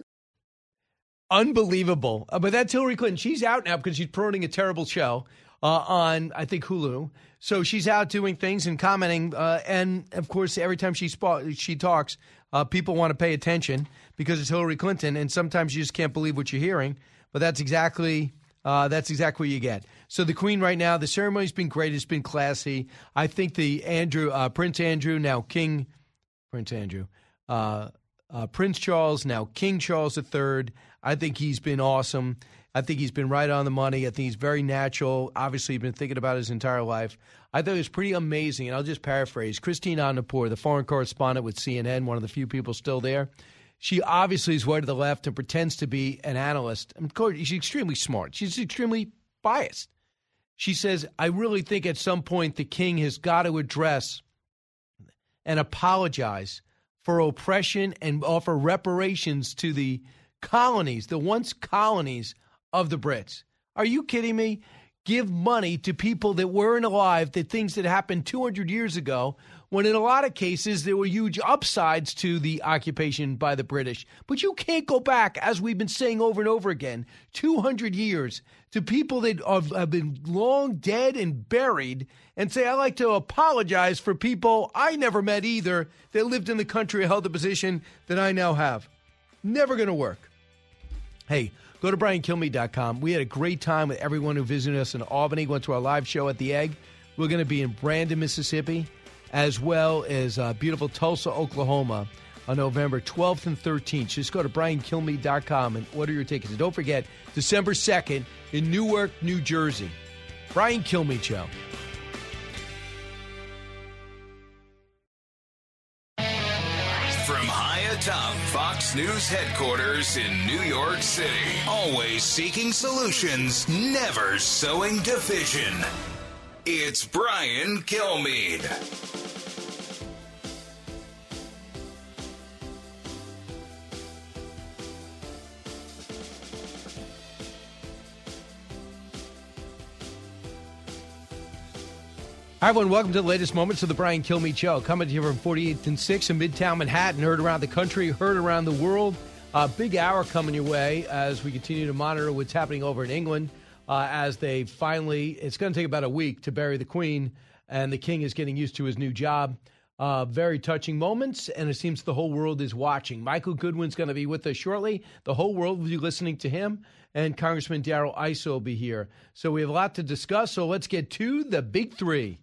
Unbelievable. Uh, but that's Hillary Clinton. She's out now because she's promoting a terrible show uh, on, I think, Hulu. So she's out doing things and commenting. Uh, and, of course, every time she sp- she talks, uh, people want to pay attention because it's Hillary Clinton. And sometimes you just can't believe what you're hearing. But that's exactly uh, that's exactly what you get. So the Queen right now, the ceremony's been great. It's been classy. I think the Andrew, uh, Prince Andrew, now King, Prince Andrew, uh, uh, Prince Charles, now King Charles the Third. I think he's been awesome. I think he's been right on the money. I think he's very natural. Obviously, he's been thinking about his entire life. I thought it was pretty amazing, and I'll just paraphrase. Christine Amanpour, the foreign correspondent with C N N, one of the few people still there, she obviously is way to the left and pretends to be an analyst. Of course, she's extremely smart. She's extremely biased. She says, I really think at some point the king has got to address and apologize for oppression and offer reparations to the colonies, the once colonies of the Brits. Are you kidding me? Give money to people that weren't alive, the things that happened two hundred years ago, when in a lot of cases there were huge upsides to the occupation by the British. But you can't go back, as we've been saying over and over again, two hundred years to people that have been long dead and buried and say, I like to apologize for people I never met either that lived in the country or held the position that I now have. Never going to work. Hey, go to brian kilmeade dot com. We had a great time with everyone who visited us in Albany, went to our live show at the Egg. We're going to be in Brandon, Mississippi, as well as uh, beautiful Tulsa, Oklahoma, on November twelfth and thirteenth. Just go to brian kilmeade dot com and order your tickets. And don't forget, December second in Newark, New Jersey. Brian Kilmeade Show. From high atop Fox News headquarters in New York City, always seeking solutions, never sowing division. It's Brian Kilmeade. Hi, everyone. Welcome to the latest moments of the Brian Kilmeade Show. Coming to you from forty-eighth and sixth in Midtown Manhattan. Heard around the country, heard around the world. A big hour coming your way as we continue to monitor what's happening over in England. uh, as they finally, it's going to take about a week to bury the Queen, and the King is getting used to his new job. Uh, very touching moments, and it seems the whole world is watching. Michael Goodwin's going to be with us shortly. The whole world will be listening to him, and Congressman Darrell Issa will be here. So we have a lot to discuss, so let's get to the big three.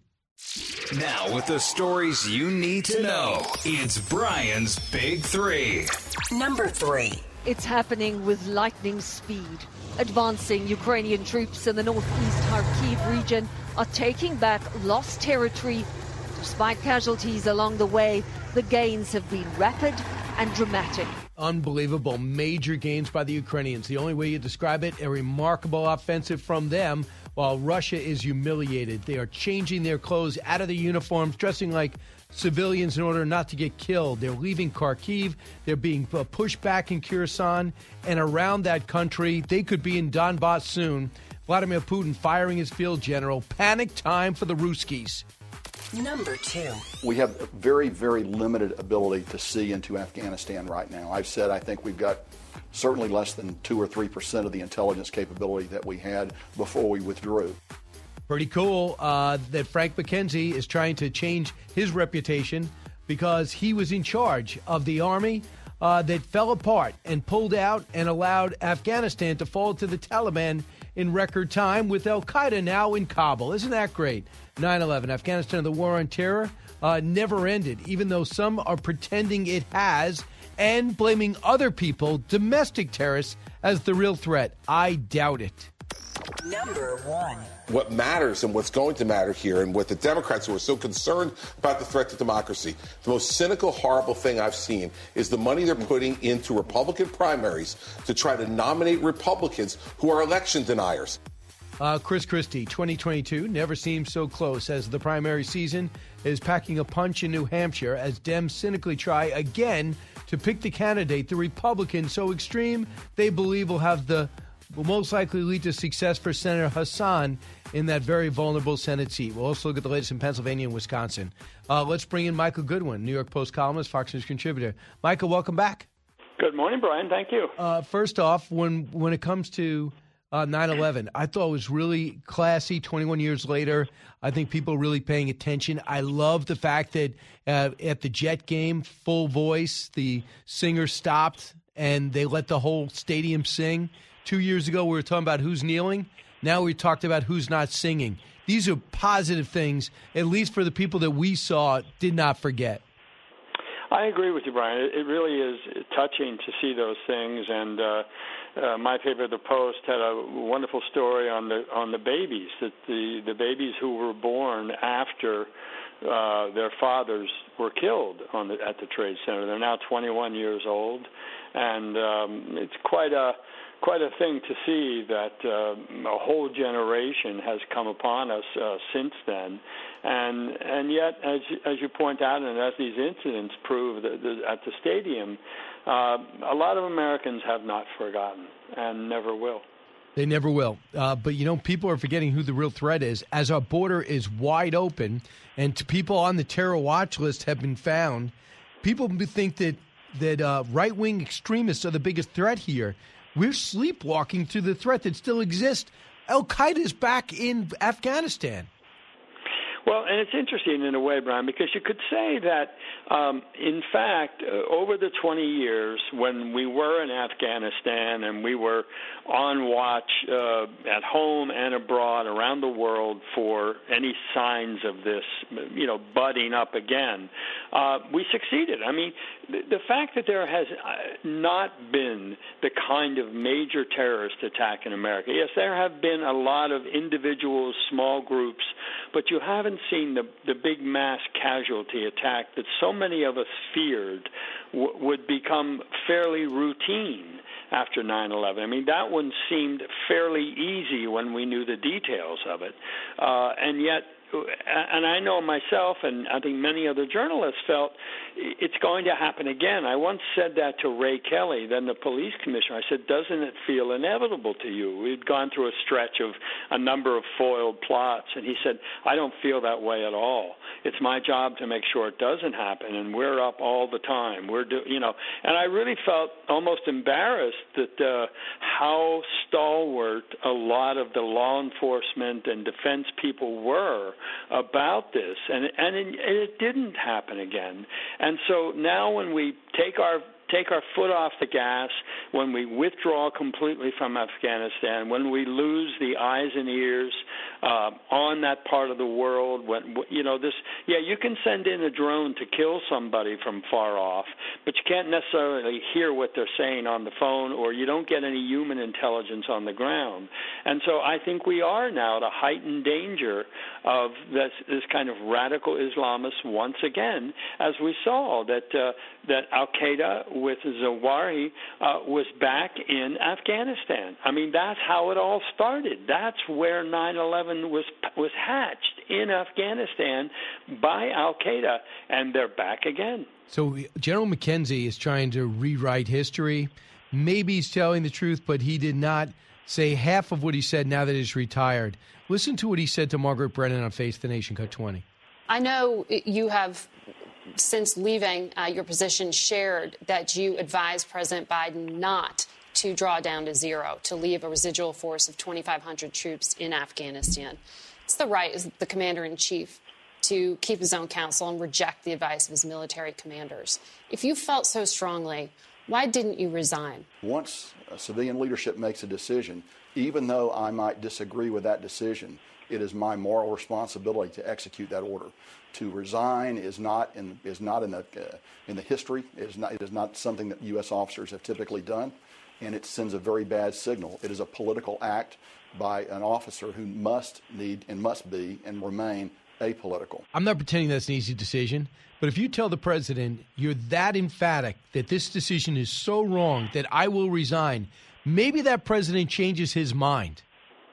Now with the stories you need to know, it's Brian's Big Three. Number three. It's happening with lightning speed. Advancing Ukrainian troops in the northeast Kharkiv region are taking back lost territory. Despite casualties along the way, the gains have been rapid and dramatic. Unbelievable. Major gains by the Ukrainians. The only way you describe it, a remarkable offensive from them, while Russia is humiliated. They are changing their clothes out of the uniforms, dressing like civilians in order not to get killed. They're leaving Kharkiv. They're being pushed back in Kherson and around that country. They could be in Donbass soon. Vladimir Putin firing his field general. Panic time for the Ruskies. Number two. We have very, very limited ability to see into Afghanistan right now. I've said I think we've got certainly less than two or three percent of the intelligence capability that we had before we withdrew. Pretty cool uh, that Frank McKenzie is trying to change his reputation because he was in charge of the army uh, that fell apart and pulled out and allowed Afghanistan to fall to the Taliban in record time, with al-Qaeda now in Kabul. Isn't that great? nine eleven, Afghanistan, the war on terror uh, never ended, even though some are pretending it has and blaming other people, domestic terrorists, as the real threat. I doubt it. Number one. What matters and what's going to matter here, and what the Democrats who are so concerned about the threat to democracy, the most cynical, horrible thing I've seen is the money they're putting into Republican primaries to try to nominate Republicans who are election deniers. Uh, Chris Christie, twenty twenty-two never seems so close as the primary season is packing a punch in New Hampshire as Dems cynically try again to pick the candidate, the Republican so extreme they believe will have the will most likely lead to success for Senator Hassan in that very vulnerable Senate seat. We'll also look at the latest in Pennsylvania and Wisconsin. Uh, let's bring in Michael Goodwin, New York Post columnist, Fox News contributor. Michael, welcome back. Good morning, Brian. Thank you. Uh, first off, when when it comes to uh, nine eleven, I thought it was really classy. twenty-one years later, I think people are really paying attention. I love the fact that uh, at the Jet game, full voice, the singer stopped and they let the whole stadium sing. Two years ago, we were talking about who's kneeling. Now we talked about who's not singing. These are positive things, at least for the people that we saw did not forget. I agree with you, Brian. It really is touching to see those things. And uh, uh, my paper, The Post, had a wonderful story on the on the babies, that the, the babies who were born after uh, their fathers were killed on the, at the Trade Center. They're now twenty-one years old, and um, it's quite a Quite a thing to see that uh, a whole generation has come upon us uh, since then, and and yet, as as you point out, and as these incidents prove that, that at the stadium, uh, a lot of Americans have not forgotten and never will. They never will. Uh, but, you know, people are forgetting who the real threat is. As our border is wide open and to people on the terror watch list have been found, people think that, that uh, right-wing extremists are the biggest threat here. We're sleepwalking through the threat that still exists. Al-Qaeda is back in Afghanistan. Well, and it's interesting in a way, Brian, because you could say that, um, in fact, uh, over the twenty years when we were in Afghanistan and we were on watch uh, at home and abroad around the world for any signs of this, you know, budding up again, uh, we succeeded. I mean, the, the fact that there has not been the kind of major terrorist attack in America, yes, there have been a lot of individuals, small groups, but you haven't seen the, the big mass casualty attack that so many of us feared w- would become fairly routine after nine eleven. I mean, that one seemed fairly easy when we knew the details of it. Uh, and yet, and I know myself, and I think many other journalists felt it's going to happen again. I once said that to Ray Kelly, then the police commissioner. I said, doesn't it feel inevitable to you? We'd gone through a stretch of a number of foiled plots, and he said, I don't feel that way at all. It's my job to make sure it doesn't happen, and we're up all the time. We're do, you know, and I really felt almost embarrassed that uh, how stalwart a lot of the law enforcement and defense people were about this, and and it, and it didn't happen again. And so now when we take our take our foot off the gas, when we withdraw completely from Afghanistan, when we lose the eyes and ears uh, on that part of the world, when you know this, yeah, you can send in a drone to kill somebody from far off, but you can't necessarily hear what they're saying on the phone, or you don't get any human intelligence on the ground. And so I think we are now at a heightened danger of this, this kind of radical Islamist once again, as we saw that uh, that Al-Qaeda with Zawahiri uh, was back in Afghanistan. I mean, that's how it all started. That's where nine eleven was was hatched, in Afghanistan by Al-Qaeda, and they're back again. So General McKenzie is trying to rewrite history. Maybe he's telling the truth, but he did not say half of what he said now that he's retired. Listen to what he said to Margaret Brennan on Face the Nation, Cut twenty. I know you have, since leaving uh, your position, shared that you advised President Biden not to draw down to zero, to leave a residual force of twenty-five hundred troops in Afghanistan. It's the right as the commander-in-chief to keep his own counsel and reject the advice of his military commanders. If you felt so strongly, why didn't you resign? Once a civilian leadership makes a decision, even though I might disagree with that decision, it is my moral responsibility to execute that order. To resign is not in is not in the uh, in the history. It is not it is not something that U S officers have typically done, and it sends a very bad signal. It is a political act by an officer who must need and must be and remain apolitical. I'm not pretending that's an easy decision, but if you tell the president you're that emphatic that this decision is so wrong that I will resign, maybe that president changes his mind.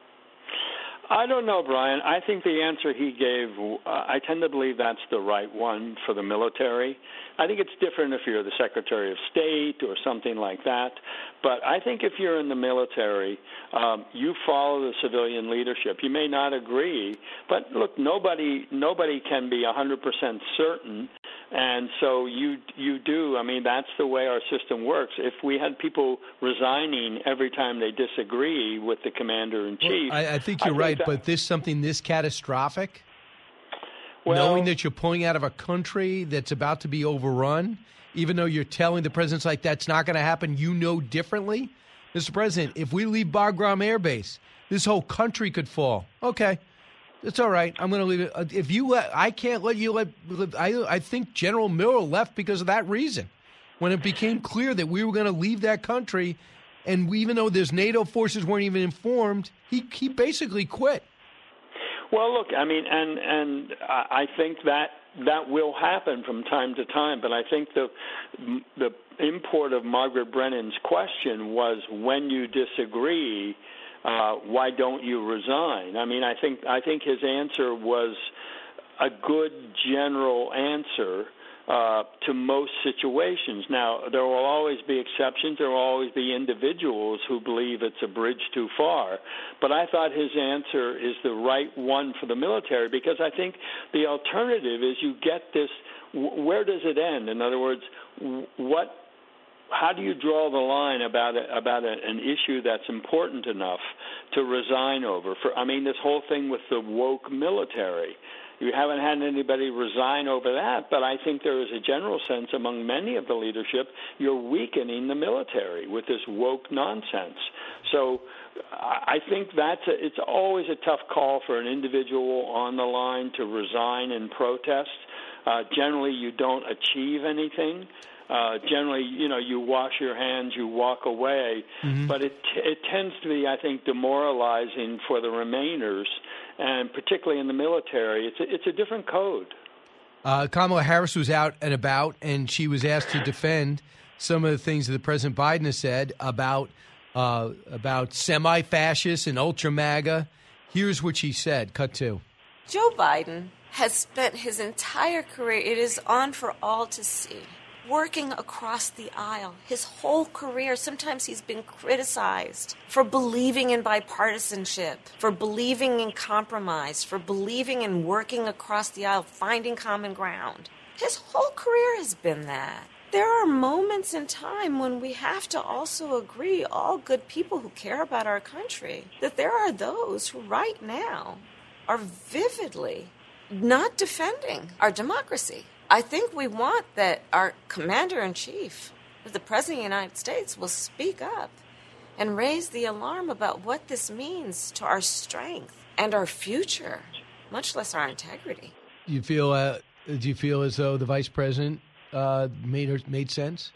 I don't know, Brian. I think the answer he gave, uh, I tend to believe that's the right one for the military. I think it's different if you're the Secretary of State or something like that. But I think if you're in the military, um, you follow the civilian leadership. You may not agree, but look, nobody nobody can be one hundred percent certain. And so you you do. I mean, that's the way our system works. If we had people resigning every time they disagree with the commander-in-chief. Well, I, I think you're I right, think that, but this something this catastrophic, well, knowing that you're pulling out of a country that's about to be overrun, even though you're telling the president's like that's not going to happen, you know differently? Mister President, if we leave Bagram Air Base, this whole country could fall. Okay. It's all right. I'm going to leave it. If you let, I can't let you let. I I think General Miller left because of that reason. When it became clear that we were going to leave that country, and we, even though there's NATO forces weren't even informed, he he basically quit. Well, look, I mean, and and I think that that will happen from time to time. But I think the the import of Margaret Brennan's question was, when you disagree, Uh, why don't you resign? I mean, I think I think his answer was a good general answer uh, to most situations. Now, there will always be exceptions. There will always be individuals who believe it's a bridge too far. But I thought his answer is the right one for the military, because I think the alternative is you get this, where does it end? In other words, what how do you draw the line about a, about a, an issue that's important enough to resign over? For I mean, this whole thing with the woke military, you haven't had anybody resign over that, but I think there is a general sense among many of the leadership, you're weakening the military with this woke nonsense. So I think that's a, it's always a tough call for an individual on the line to resign in protest. Uh, generally, you don't achieve anything. Uh, generally, you know, you wash your hands, you walk away. Mm-hmm. But it it tends to be, I think, demoralizing for the Remainers, and particularly in the military. It's a, it's a different code. Uh, Kamala Harris was out and about, and she was asked to defend some of the things that President Biden has said about uh, about semi-fascists and ultra-MAGA. Here's what she said. Cut two. Joe Biden has spent his entire career, it is on for all to see, working across the aisle. His whole career, sometimes he's been criticized for believing in bipartisanship, for believing in compromise, for believing in working across the aisle, finding common ground. His whole career has been that. There are moments in time when we have to also agree, all good people who care about our country, that there are those who right now are vividly not defending our democracy. I think we want that our commander-in-chief, the President of the United States, will speak up and raise the alarm about what this means to our strength and our future, much less our integrity. You feel? Uh, do you feel as though the vice president uh, made her, made sense?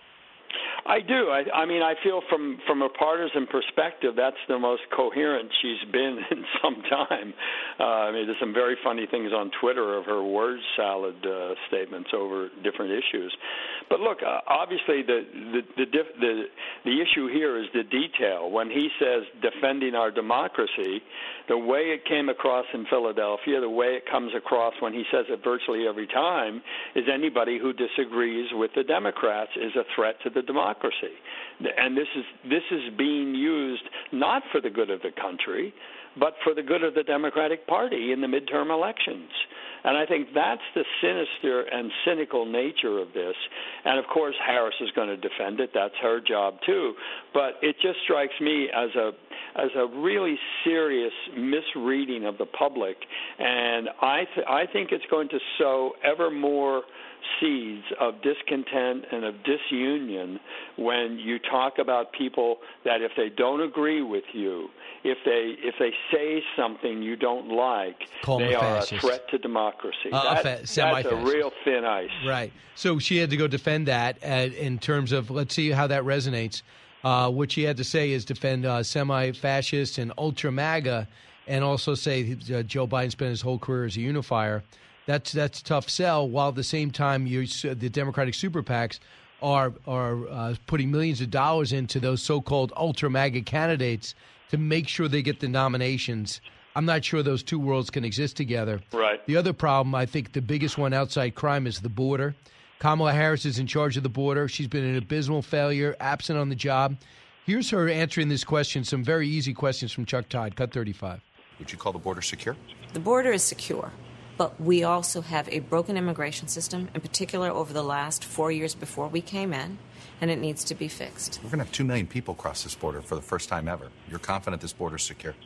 I do. I, I mean, I feel from, from a partisan perspective, that's the most coherent she's been in some time. Uh, I mean, there's some very funny things on Twitter of her word salad uh, statements over different issues. But look, uh, obviously the the the, diff- the the issue here is the detail. When he says defending our democracy, the way it came across in Philadelphia, the way it comes across when he says it virtually every time, is anybody who disagrees with the Democrats is a threat to the democracy. And this is this is being used not for the good of the country, but for the good of the Democratic Party in the midterm elections. And I think that's the sinister and cynical nature of this. And, of course, Harris is going to defend it. That's her job, too. But it just strikes me as a as a really serious misreading of the public. And I, th- I think it's going to sow ever more seeds of discontent and of disunion when you talk about people that if they don't agree with you, if they if they say something you don't like, Call they a are fascist. a threat to democracy. Uh, that, fa- that's a real thin ice. Right. So she had to go defend that uh, in terms of, let's see how that resonates. Uh, what she had to say is defend uh, semi-fascist and ultra-MAGA, and also say uh, Joe Biden spent his whole career as a unifier. That's that's a tough sell, while at the same time you, the Democratic super PACs are, are uh, putting millions of dollars into those so-called ultra-MAGA candidates to make sure they get the nominations. I'm not sure those two worlds can exist together. Right. The other problem, I think the biggest one outside crime, is the border. Kamala Harris is in charge of the border. She's been an abysmal failure, absent on the job. Here's her answering this question, some very easy questions from Chuck Todd, Cut thirty-five. Would you call the border secure? The border is secure, but we also have a broken immigration system, in particular over the last four years before we came in, and it needs to be fixed. We're going to have two million people cross this border for the first time ever. You're confident this border is secure?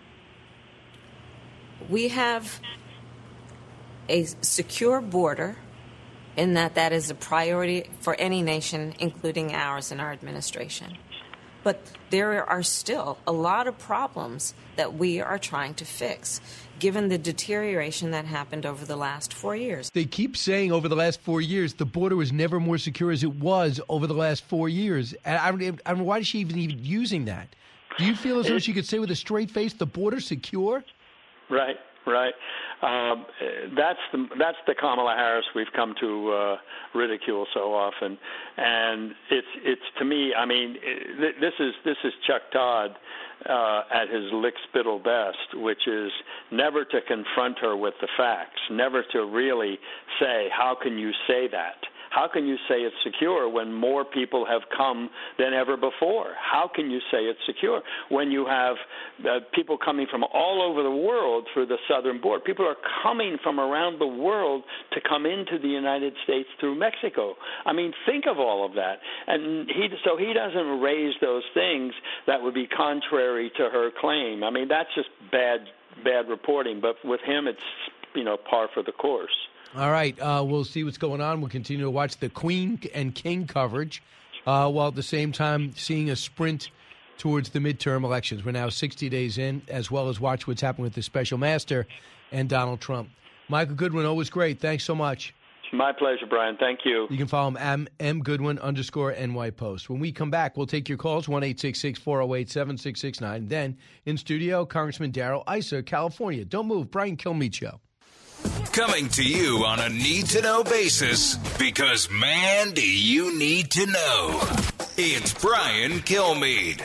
We have a secure border in that that is a priority for any nation, including ours and our administration. But there are still a lot of problems that we are trying to fix, given the deterioration that happened over the last four years. They keep saying over the last four years the border was never more secure as it was over the last four years. And I don't, I don't know, why is she even, even using that? Do you feel as though she could say with a straight face the border's secure? Right, right. Um, that's the that's the Kamala Harris we've come to uh, ridicule so often, and it's it's to me. I mean, this is this is Chuck Todd uh, at his lick-spittle best, which is never to confront her with the facts, never to really say, "How can you say that?" How can you say it's secure when more people have come than ever before? How can you say it's secure when you have uh, people coming from all over the world through the southern border? People are coming from around the world to come into the United States through Mexico. I mean, think of all of that. And he, so he doesn't raise those things that would be contrary to her claim. I mean, that's just bad, bad reporting. But with him, it's, you know, par for the course. All right, uh, we'll see what's going on. We'll continue to watch the Queen and King coverage, uh, while at the same time seeing a sprint towards the midterm elections. We're now sixty days in, as well as watch what's happening with the special master and Donald Trump. Michael Goodwin, always great. Thanks so much. My pleasure, Brian. Thank you. You can follow him at M Goodwin underscore N Y Post. When we come back, we'll take your calls, one eight six six, four oh eight, seven six six nine. Then, in studio, Congressman Darrell Issa, California. Don't move. Brian Kilmeade Show. Coming to you on a need-to-know basis, because, man, do you need to know. It's Brian Kilmeade.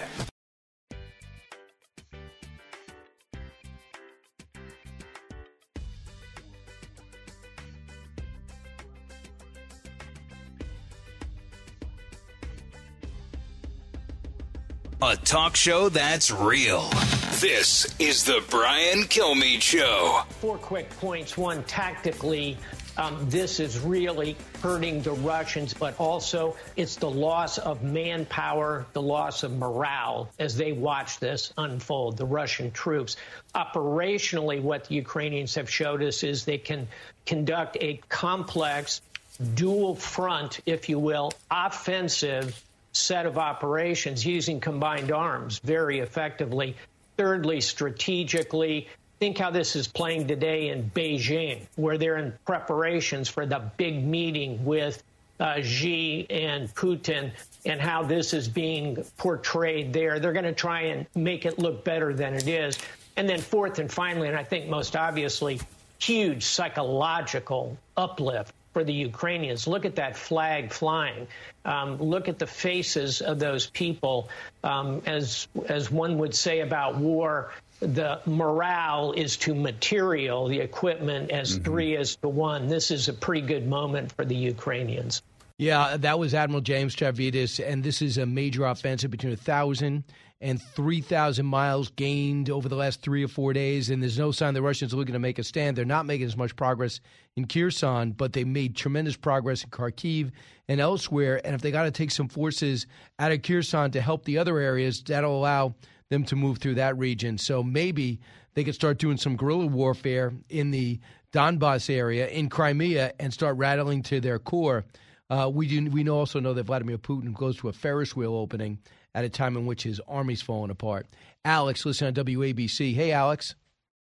A talk show that's real. This is the Brian Kilmeade Show. Four quick points. One, tactically, um, this is really hurting the Russians, but also it's the loss of manpower, the loss of morale as they watch this unfold, the Russian troops. Operationally, what the Ukrainians have showed us is they can conduct a complex dual front, if you will, offensive set of operations using combined arms very effectively. Thirdly, strategically, think how this is playing today in Beijing, where they're in preparations for the big meeting with uh, Xi and Putin, and how this is being portrayed there. They're going to try and make it look better than it is. And then fourth and finally, and I think most obviously, huge psychological uplift for the Ukrainians. Look at that flag flying. Um, look at the faces of those people. Um, as as one would say about war, the morale is to material, the equipment as mm-hmm. three is to one. This is a pretty good moment for the Ukrainians. Yeah, that was Admiral James Stavridis, and this is a major offensive between one thousand and three thousand miles gained over the last three or four days, and there's no sign the Russians are looking to make a stand. They're not making as much progress in Kherson, but they made tremendous progress in Kharkiv and elsewhere, and if they got to take some forces out of Kherson to help the other areas, that'll allow them to move through that region. So maybe they could start doing some guerrilla warfare in the Donbass area, in Crimea, and start rattling to their core. Uh, we do, we know also know that Vladimir Putin goes to a Ferris wheel opening at a time in which his army's falling apart. Alex, listen on W A B C. Hey, Alex.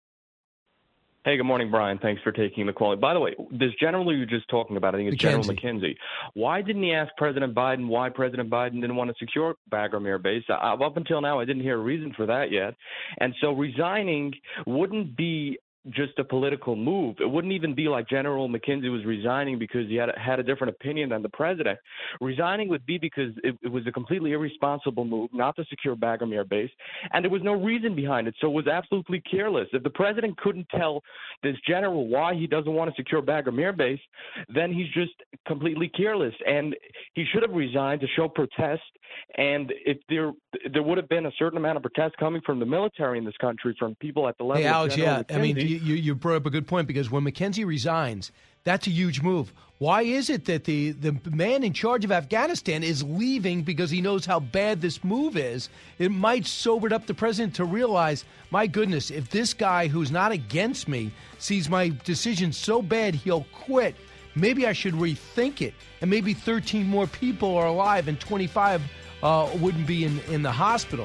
Hey, good morning, Brian. Thanks for taking the call. By the way, this general you're just talking about, I think it's General McKenzie. Why didn't he ask President Biden why President Biden didn't want to secure Bagram Air Base? I, up until now, I didn't hear a reason for that yet. And so resigning wouldn't be just a political move. It wouldn't even be like General McKenzie was resigning because he had a, had a different opinion than the president. Resigning would be because it, it was a completely irresponsible move not to secure Bagram Air Base, and there was no reason behind it, so it was absolutely careless. If the president couldn't tell this general why he doesn't want to secure Bagram Air Base, then he's just completely careless, and he should have resigned to show protest. And if there there would have been a certain amount of protest coming from the military in this country, from people at the level hey, Alex, of General yeah, McKenzie. I mean, you, you brought up a good point, because when McKenzie resigns, that's a huge move. Why is it that the, the man in charge of Afghanistan is leaving because he knows how bad this move is? It might sober up the president to realize, my goodness, if this guy who's not against me sees my decision so bad he'll quit, maybe I should rethink it. And maybe thirteen more people are alive and twenty-five uh, wouldn't be in, in the hospital.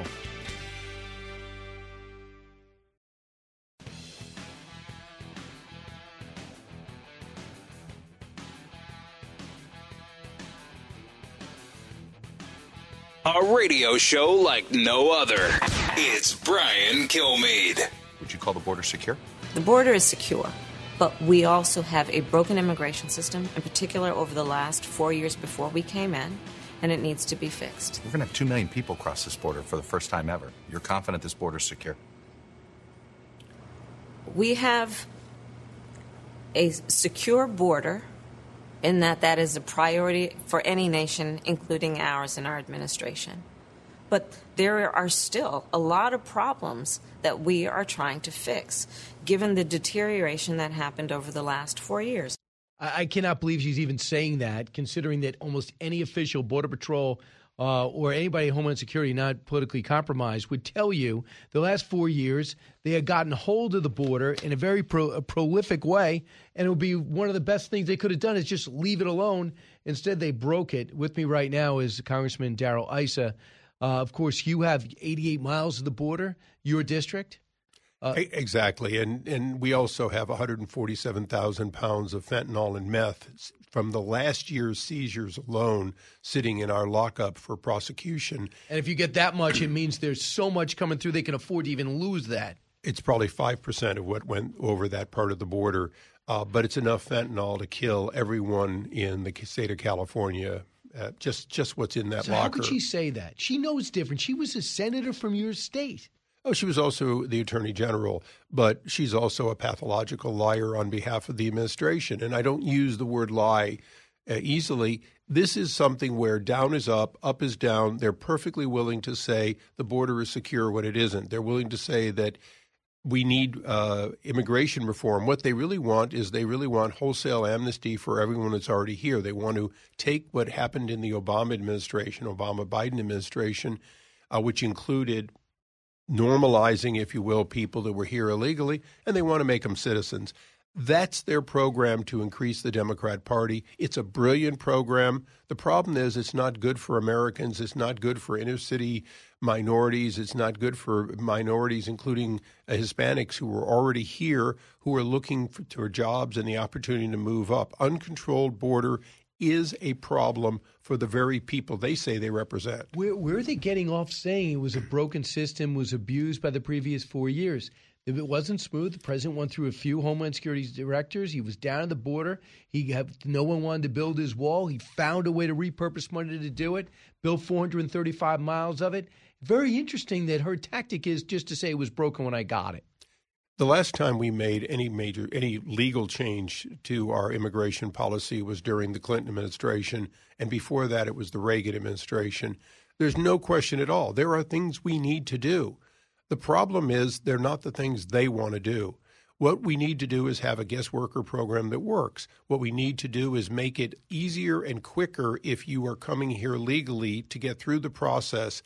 A radio show like no other. It's Brian Kilmeade. Would you call the border secure? The border is secure, but we also have a broken immigration system, in particular over the last four years before we came in, and it needs to be fixed. We're going to have two million people cross this border for the first time ever. You're confident this border is secure? We have a secure border in that that is a priority for any nation, including ours and our administration. But there are still a lot of problems that we are trying to fix, given the deterioration that happened over the last four years. I cannot believe she's even saying that, considering that almost any official, Border Patrol uh, or anybody in Homeland Security not politically compromised, would tell you the last four years they had gotten hold of the border in a very pro- a prolific way, and it would be one of the best things they could have done is just leave it alone. Instead, they broke it. With me right now is Congressman Darrell Issa. Uh, of course, you have eighty-eight miles of the border, your district. Uh, exactly. And and we also have one hundred forty-seven thousand pounds of fentanyl and meth from the last year's seizures alone sitting in our lockup for prosecution. And if you get that much, it means there's so much coming through they can afford to even lose that. It's probably five percent of what went over that part of the border. Uh, but it's enough fentanyl to kill everyone in the state of California. Uh, just just what's in that so locker. How could she say that? She knows different. She was a senator from your state. Oh, she was also the attorney general, but she's also a pathological liar on behalf of the administration. And I don't use the word lie uh, easily. This is something where down is up, up is down. They're perfectly willing to say the border is secure when it isn't. They're willing to say that we need uh, immigration reform. What they really want is they really want wholesale amnesty for everyone that's already here. They want to take what happened in the Obama administration, Obama-Biden administration, uh, which included normalizing, if you will, people that were here illegally, and they want to make them citizens. That's their program to increase the Democrat Party. It's a brilliant program. The problem is it's not good for Americans. It's not good for inner city minorities. It's not good for minorities, including uh, Hispanics who are already here, who are looking for, for jobs and the opportunity to move up. Uncontrolled border is a problem for the very people they say they represent. Where, where are they getting off saying it was a broken system, was abused by the previous four years? If it wasn't smooth, the president went through a few Homeland Security directors. He was down at the border. He had, no one wanted to build his wall. He found a way to repurpose money to do it, built four hundred thirty-five miles of it. Very interesting that her tactic is just to say it was broken when I got it. The last time we made any major, any legal change to our immigration policy was during the Clinton administration, and before that it was the Reagan administration. There's no question at all. There are things we need to do. The problem is they're not the things they want to do. What we need to do is have a guest worker program that works. What we need to do is make it easier and quicker if you are coming here legally to get through the process.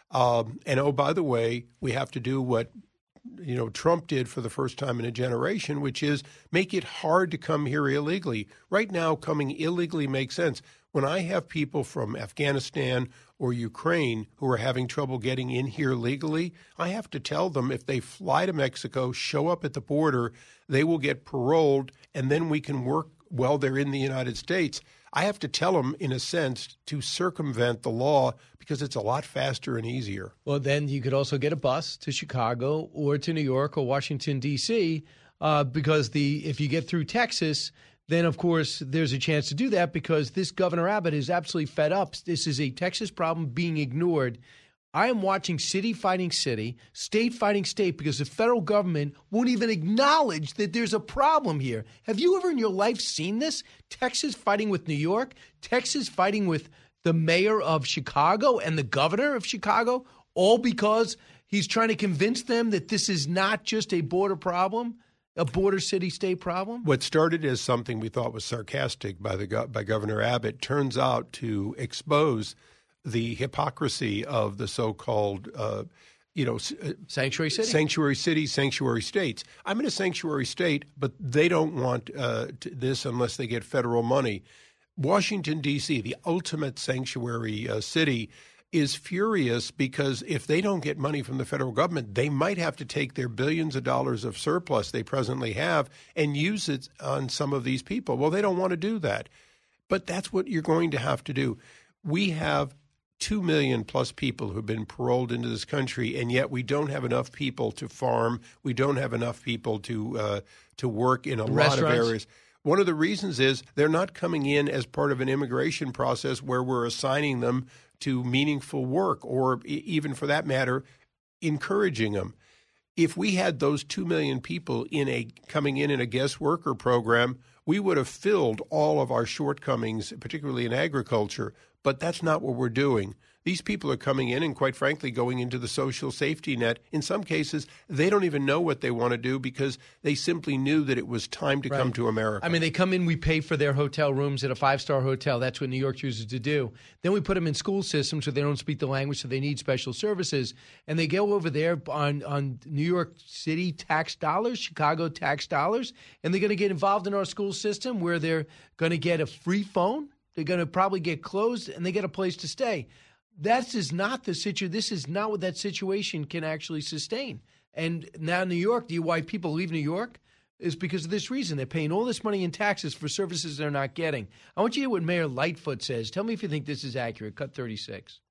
Um, and, oh, by the way, we have to do what you know, Trump did for the first time in a generation, which is make it hard to come here illegally. Right now, coming illegally makes sense. When I have people from Afghanistan or Ukraine who are having trouble getting in here legally, I have to tell them if they fly to Mexico, show up at the border, they will get paroled, and then we can work while they're in the United States. I have to tell them, in a sense, to circumvent the law because it's a lot faster and easier. Well, then you could also get a bus to Chicago or to New York or Washington, D C, uh, because the if you get through Texas, then, of course, there's a chance to do that because this Governor Abbott is absolutely fed up. This is a Texas problem being ignored. I am watching city fighting city, state fighting state, because the federal government won't even acknowledge that there's a problem here. Have you ever in your life seen this? Texas fighting with New York, Texas fighting with the mayor of Chicago and the governor of Chicago, all because he's trying to convince them that this is not just a border problem, a border city-state problem? What started as something we thought was sarcastic by the by Governor Abbott turns out to expose the hypocrisy of the so-called, uh, you know, sanctuary city, sanctuary cities, sanctuary states. I'm in a sanctuary state, but they don't want uh, to, this unless they get federal money. Washington, D C, the ultimate sanctuary uh, city, is furious because if they don't get money from the federal government, they might have to take their billions of dollars of surplus they presently have and use it on some of these people. Well, they don't want to do that, but that's what you're going to have to do. We have two million plus people who've been paroled into this country, and yet we don't have enough people to farm. We don't have enough people to uh, to work in a lot of areas. One of the reasons is they're not coming in as part of an immigration process where we're assigning them to meaningful work or even, for that matter, encouraging them. If we had those two million people in a coming in in a guest worker program, we would have filled all of our shortcomings, particularly in agriculture. But that's not what we're doing. These people are coming in and, quite frankly, going into the social safety net. In some cases, they don't even know what they want to do because they simply knew that it was time to right. come to America. I mean, they come in, we pay for their hotel rooms at a five-star hotel. That's what New York chooses to do. Then we put them in school systems so they don't speak the language, so they need special services. And they go over there on, on New York City tax dollars, Chicago tax dollars, and they're going to get involved in our school system where they're going to get a free phone. They're going to probably get closed, and they get a place to stay. That is not the situ. This is not what that situation can actually sustain. And now New York, the why people leave New York is because of this reason. They're paying all this money in taxes for services they're not getting. I want you to hear what Mayor Lightfoot says. Tell me if you think this is accurate. Cut thirty-six.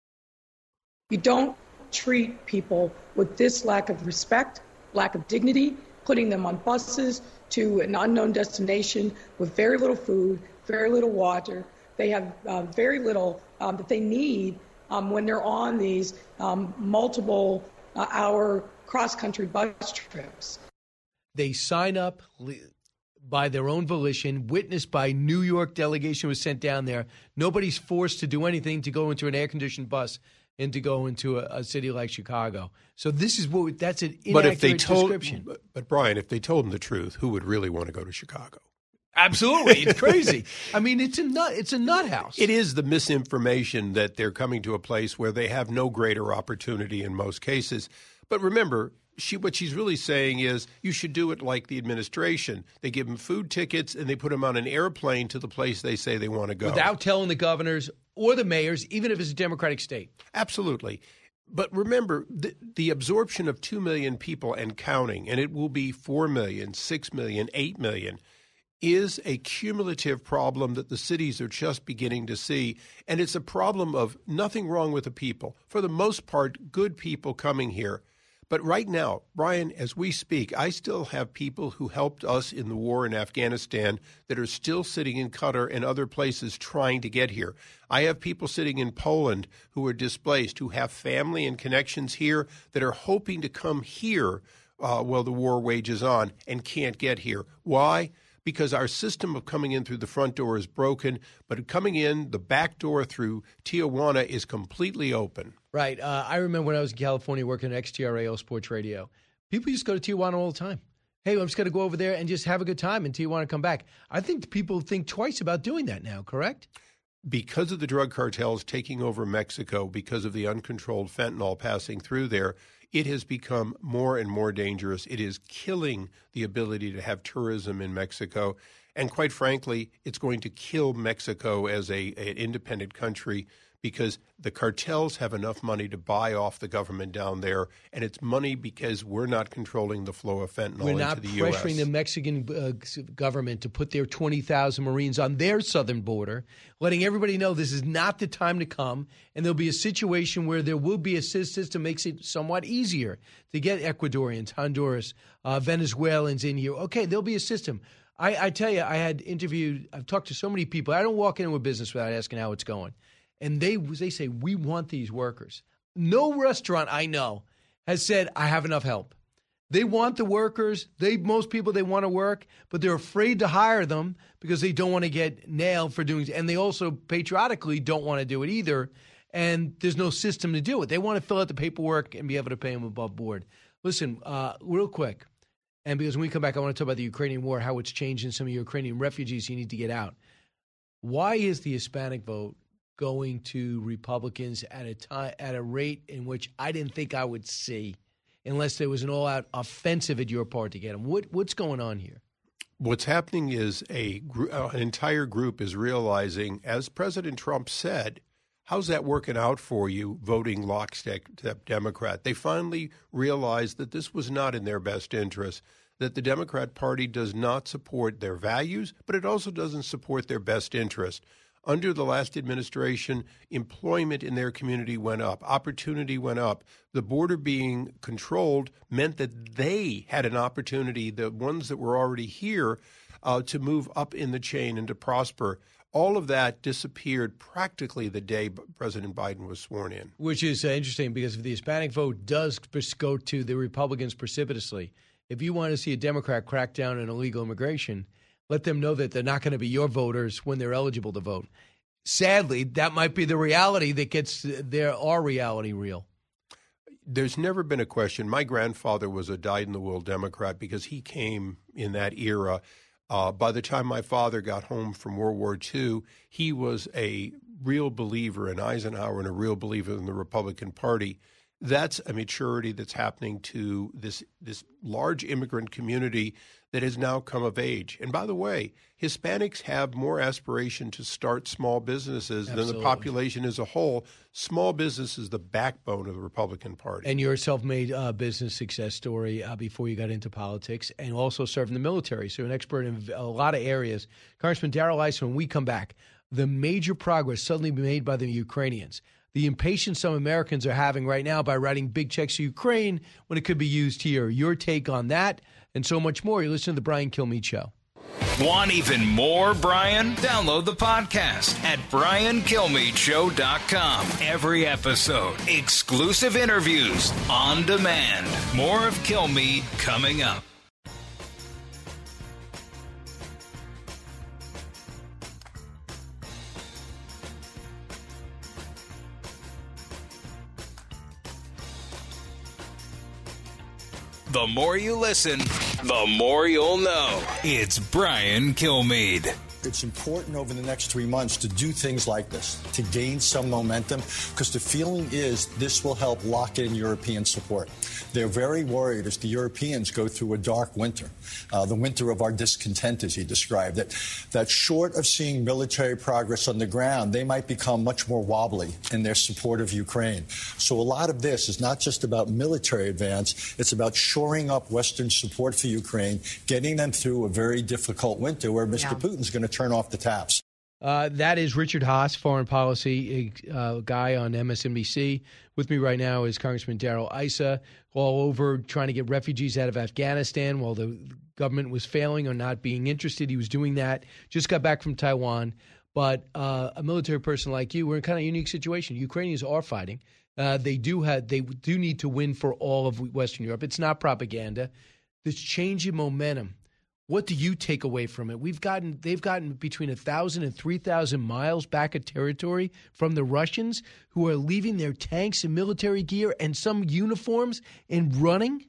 You don't treat people with this lack of respect, lack of dignity, putting them on buses to an unknown destination with very little food, very little water. They have uh, very little um, that they need um, when they're on these um, multiple uh, hour cross-country bus trips. They sign up, by their own volition, witnessed by New York delegation was sent down there. Nobody's forced to do anything to go into an air-conditioned bus and to go into a, a city like Chicago. So this is what that's an inaccurate but if they told, description. But, but Brian, if they told them the truth, who would really want to go to Chicago? Absolutely, it's crazy. I mean, it's a nut. It's a nut house. It is the misinformation that they're coming to a place where they have no greater opportunity in most cases. But remember, she what she's really saying is you should do it like the administration. They give them food tickets and they put them on an airplane to the place they say they want to go. Without telling the governors or the mayors, even if it's a Democratic state. Absolutely. But remember, the, the absorption of two million people and counting, and it will be four million, six million, eight million, is a cumulative problem that the cities are just beginning to see. And it's a problem of nothing wrong with the people. For the most part, good people coming here. But right now, Brian, as we speak, I still have people who helped us in the war in Afghanistan that are still sitting in Qatar and other places trying to get here. I have people sitting in Poland who are displaced, who have family and connections here that are hoping to come here uh, while the war wages on and can't get here. Why? Because our system of coming in through the front door is broken, but coming in the back door through Tijuana is completely open. Right. Uh, I remember when I was in California working at X T R A O Sports Radio, people used to go to Tijuana all the time. Hey, I'm just going to go over there and just have a good time in Tijuana and come back. I think people think twice about doing that now, correct? Because of the drug cartels taking over Mexico, because of the uncontrolled fentanyl passing through there, it has become more and more dangerous. It is killing the ability to have tourism in Mexico. And quite frankly, it's going to kill Mexico as a, an independent country because the cartels have enough money to buy off the government down there, and it's money because we're not controlling the flow of fentanyl we're into the U S. We're not pressuring the Mexican uh, government to put their twenty thousand Marines on their southern border, letting everybody know this is not the time to come, and there'll be a situation where there will be a system that makes it somewhat easier to get Ecuadorians, Honduras, uh, Venezuelans in here. Okay, there'll be a system. I, I tell you, I had interviewed, I've talked to so many people. I don't walk into a business without asking how it's going. And they they say, we want these workers. No restaurant I know has said, I have enough help. They want the workers. They Most people, they want to work, but they're afraid to hire them because they don't want to get nailed for doing it. And they also patriotically don't want to do it either. And there's no system to do it. They want to fill out the paperwork and be able to pay them above board. Listen, uh, real quick, and because when we come back, I want to talk about the Ukrainian war, how it's changing some of your Ukrainian refugees you need to get out. Why is the Hispanic vote going to Republicans at a time at a rate in which I didn't think I would see, unless there was an all-out offensive at your part to get them? What what's going on here? What's happening is a uh, an entire group is realizing, as President Trump said, how's that working out for you, voting lockstep Democrat? They finally realized that this was not in their best interest, that the Democrat Party does not support their values, but it also doesn't support their best interest. Under the last administration, employment in their community went up. Opportunity went up. The border being controlled meant that they had an opportunity, the ones that were already here, uh, to move up in the chain and to prosper. All of that disappeared practically the day President Biden was sworn in. Which is uh, interesting because if the Hispanic vote does go to the Republicans precipitously, if you want to see a Democrat crack down on illegal immigration, let them know that they're not going to be your voters when they're eligible to vote. Sadly, that might be the reality that gets their our reality real. There's never been a question. My grandfather was a dyed-in-the-wool Democrat because he came in that era. Uh, by the time my father got home from World War Two, he was a real believer in Eisenhower and a real believer in the Republican Party. That's a maturity that's happening to this this large immigrant community that has now come of age. And by the way, Hispanics have more aspiration to start small businesses Absolutely. Than the population as a whole. Small business is the backbone of the Republican Party. And you're a self-made uh, business success story uh, before you got into politics, and also served in the military, so an expert in a lot of areas. Congressman Darrell Issa, when we come back, the major progress suddenly made by the Ukrainians, the impatience some Americans are having right now by writing big checks to Ukraine when it could be used here. Your take on that and so much more. You listen to The Brian Kilmeade Show. Want even more Brian? Download the podcast at brian kilmeade show dot com. Every episode, exclusive interviews on demand. More of Kilmeade coming up. The more you listen, the more you'll know. It's Brian Kilmeade. It's important over the next three months to do things like this, to gain some momentum, because the feeling is this will help lock in European support. They're very worried as the Europeans go through a dark winter, uh, the winter of our discontent, as he described it, that short of seeing military progress on the ground, they might become much more wobbly in their support of Ukraine. So a lot of this is not just about military advance, it's about shoring up Western support for Ukraine, getting them through a very difficult winter where Mister Yeah. Putin's going to turn off the taps. Uh, that is Richard Haass, foreign policy uh, guy on M S N B C. With me right now is Congressman Darrell Issa, all over trying to get refugees out of Afghanistan while the government was failing or not being interested. He was doing that. Just got back from Taiwan. But uh, a military person like you, we're in kind of a unique situation. Ukrainians are fighting. Uh, they do have, they do need to win for all of Western Europe. It's not propaganda. This change in momentum. What do you take away from it? We've gotten, they've gotten between one thousand and three thousand miles back of territory from the Russians, who are leaving their tanks and military gear and some uniforms and running.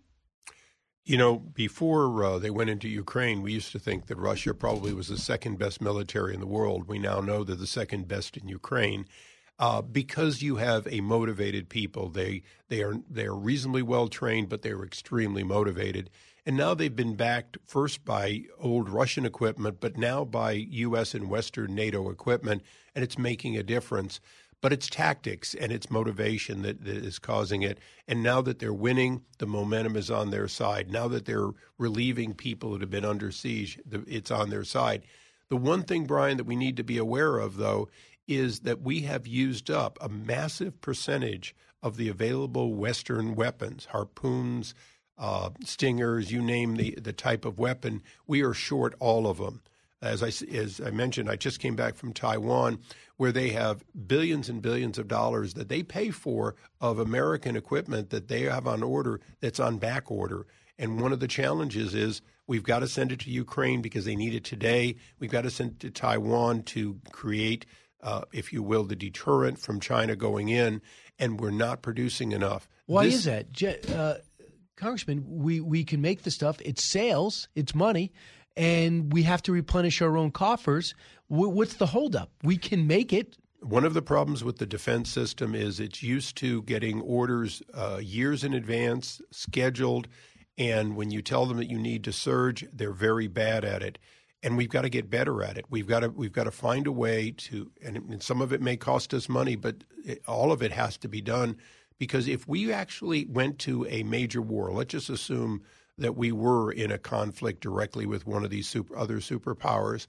You know, before uh, they went into Ukraine, we used to think that Russia probably was the second best military in the world. We now know they're the second best in Ukraine. Uh, because you have a motivated people. They they are they are reasonably well trained, but they are extremely motivated. And now they've been backed first by old Russian equipment, but now by U S and Western NATO equipment, and it's making a difference. But it's tactics and it's motivation that, that is causing it. And now that they're winning, the momentum is on their side. Now that they're relieving people that have been under siege, the, it's on their side. The one thing, Brian, that we need to be aware of, though, is that we have used up a massive percentage of the available Western weapons, harpoons, uh, stingers, you name the, the type of weapon. We are short all of them. As I, as I mentioned, I just came back from Taiwan, where they have billions and billions of dollars that they pay for of American equipment that they have on order that's on back order. And one of the challenges is we've got to send it to Ukraine because they need it today. We've got to send it to Taiwan to create Uh, if you will, the deterrent from China going in, and we're not producing enough. Why this, is that? Uh, Congressman, we, we can make the stuff. It's sales. It's money. And we have to replenish our own coffers. W- what's the holdup? We can make it. One of the problems with the defense system is it's used to getting orders uh, years in advance, scheduled, and when you tell them that you need to surge, they're very bad at it. And we've got to get better at it. We've got to we've got to find a way to, and some of it may cost us money, but it, all of it has to be done, because if we actually went to a major war, let's just assume that we were in a conflict directly with one of these super, other superpowers,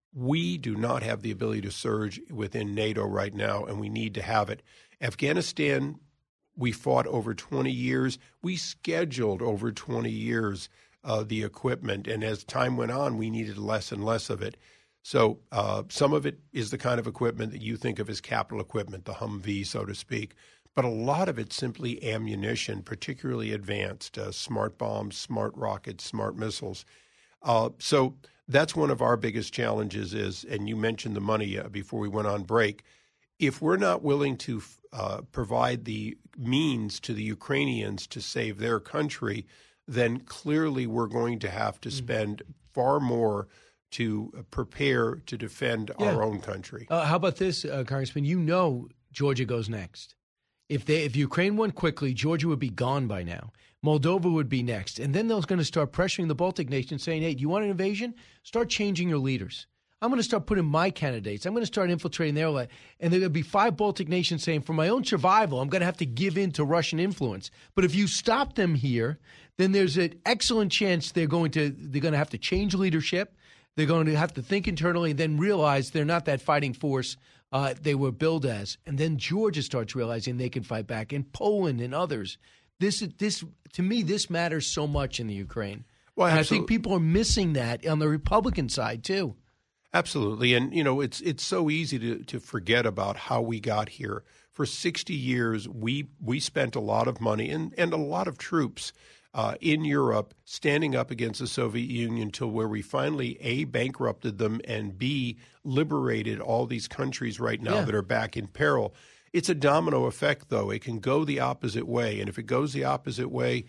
we do not have the ability to surge within NATO right now, and we need to have it. Afghanistan, we fought over twenty years. We scheduled over twenty years. Uh, the equipment, and as time went on, we needed less and less of it. So uh, some of it is the kind of equipment that you think of as capital equipment, the Humvee, so to speak. But a lot of it's simply ammunition, particularly advanced, uh, smart bombs, smart rockets, smart missiles. Uh, so that's one of our biggest challenges is, and you mentioned the money uh, before we went on break, if we're not willing to uh, provide the means to the Ukrainians to save their country, then clearly we're going to have to spend far more to prepare to defend yeah. our own country. Uh, how about this, uh, Congressman? You know Georgia goes next. If they, if Ukraine won quickly, Georgia would be gone by now. Moldova would be next. And then they're going to start pressuring the Baltic nations, saying, hey, do you want an invasion? Start changing your leaders. I'm going to start putting my candidates. I'm going to start infiltrating their land. And there are going to be five Baltic nations saying, for my own survival, I'm going to have to give in to Russian influence. But if you stop them here, then there's an excellent chance they're going to they're going to have to change leadership. They're going to have to think internally and then realize they're not that fighting force uh, they were billed as. And then Georgia starts realizing they can fight back, and Poland and others. This this to me, this matters so much in the Ukraine. Well, and I think people are missing that on the Republican side too. Absolutely. And, you know, it's it's so easy to, to forget about how we got here. For sixty years, we we spent a lot of money and, and a lot of troops uh, in Europe standing up against the Soviet Union till where we finally, A, bankrupted them, and B, liberated all these countries right now yeah. that are back in peril. It's a domino effect, though. It can go the opposite way. And if it goes the opposite way,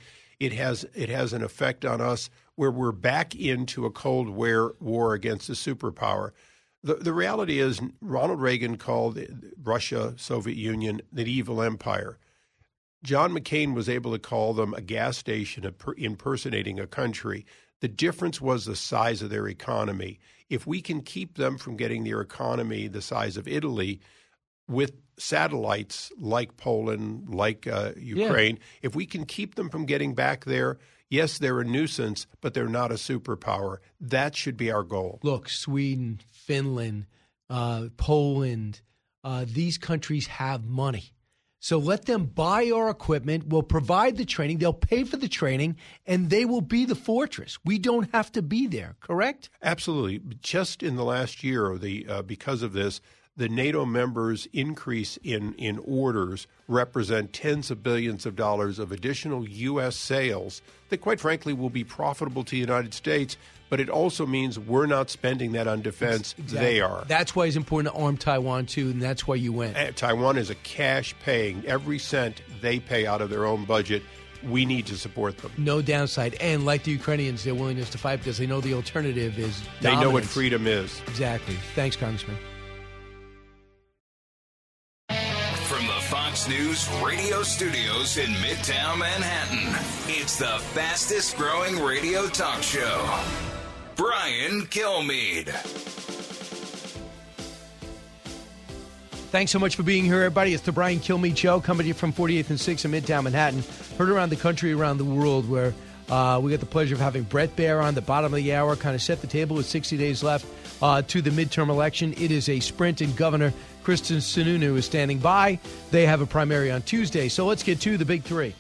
it has it has an effect on us where we're back into a Cold War war against a superpower. The, the reality is Ronald Reagan called Russia, Soviet Union, the evil empire. John McCain was able to call them a gas station impersonating a country. The difference was the size of their economy. If we can keep them from getting their economy the size of Italy with satellites like Poland, like uh, Ukraine, yeah. if we can keep them from getting back there, yes, they're a nuisance, but they're not a superpower. That should be our goal. Look, Sweden, Finland, uh, Poland, uh, these countries have money. So let them buy our equipment. We'll provide the training. They'll pay for the training, and they will be the fortress. We don't have to be there, correct? Absolutely. Just in the last year, the uh, because of this, the NATO members' increase in, in orders represent tens of billions of dollars of additional U S sales that, quite frankly, will be profitable to the United States. But it also means we're not spending that on defense. Exactly. They are. That's why it's important to arm Taiwan, too, and that's why you went. Uh, Taiwan is a cash-paying. Every cent they pay out of their own budget, we need to support them. No downside. And like the Ukrainians, their willingness to fight because they know the alternative is dominance. They know what freedom is. Exactly. Thanks, Congressman. From the Fox News radio studios in Midtown Manhattan, it's the fastest growing radio talk show. Brian Kilmeade. Thanks so much for being here, everybody. It's the Brian Kilmeade Show, coming to you from forty-eighth and sixth in Midtown Manhattan. Heard around the country, around the world, where uh, we got the pleasure of having Bret Baier on the bottom of the hour, kind of set the table with sixty days left uh, to the midterm election. It is a sprint, and Governor Kyrsten Sinunu is standing by. They have a primary on Tuesday. So let's get to the big three.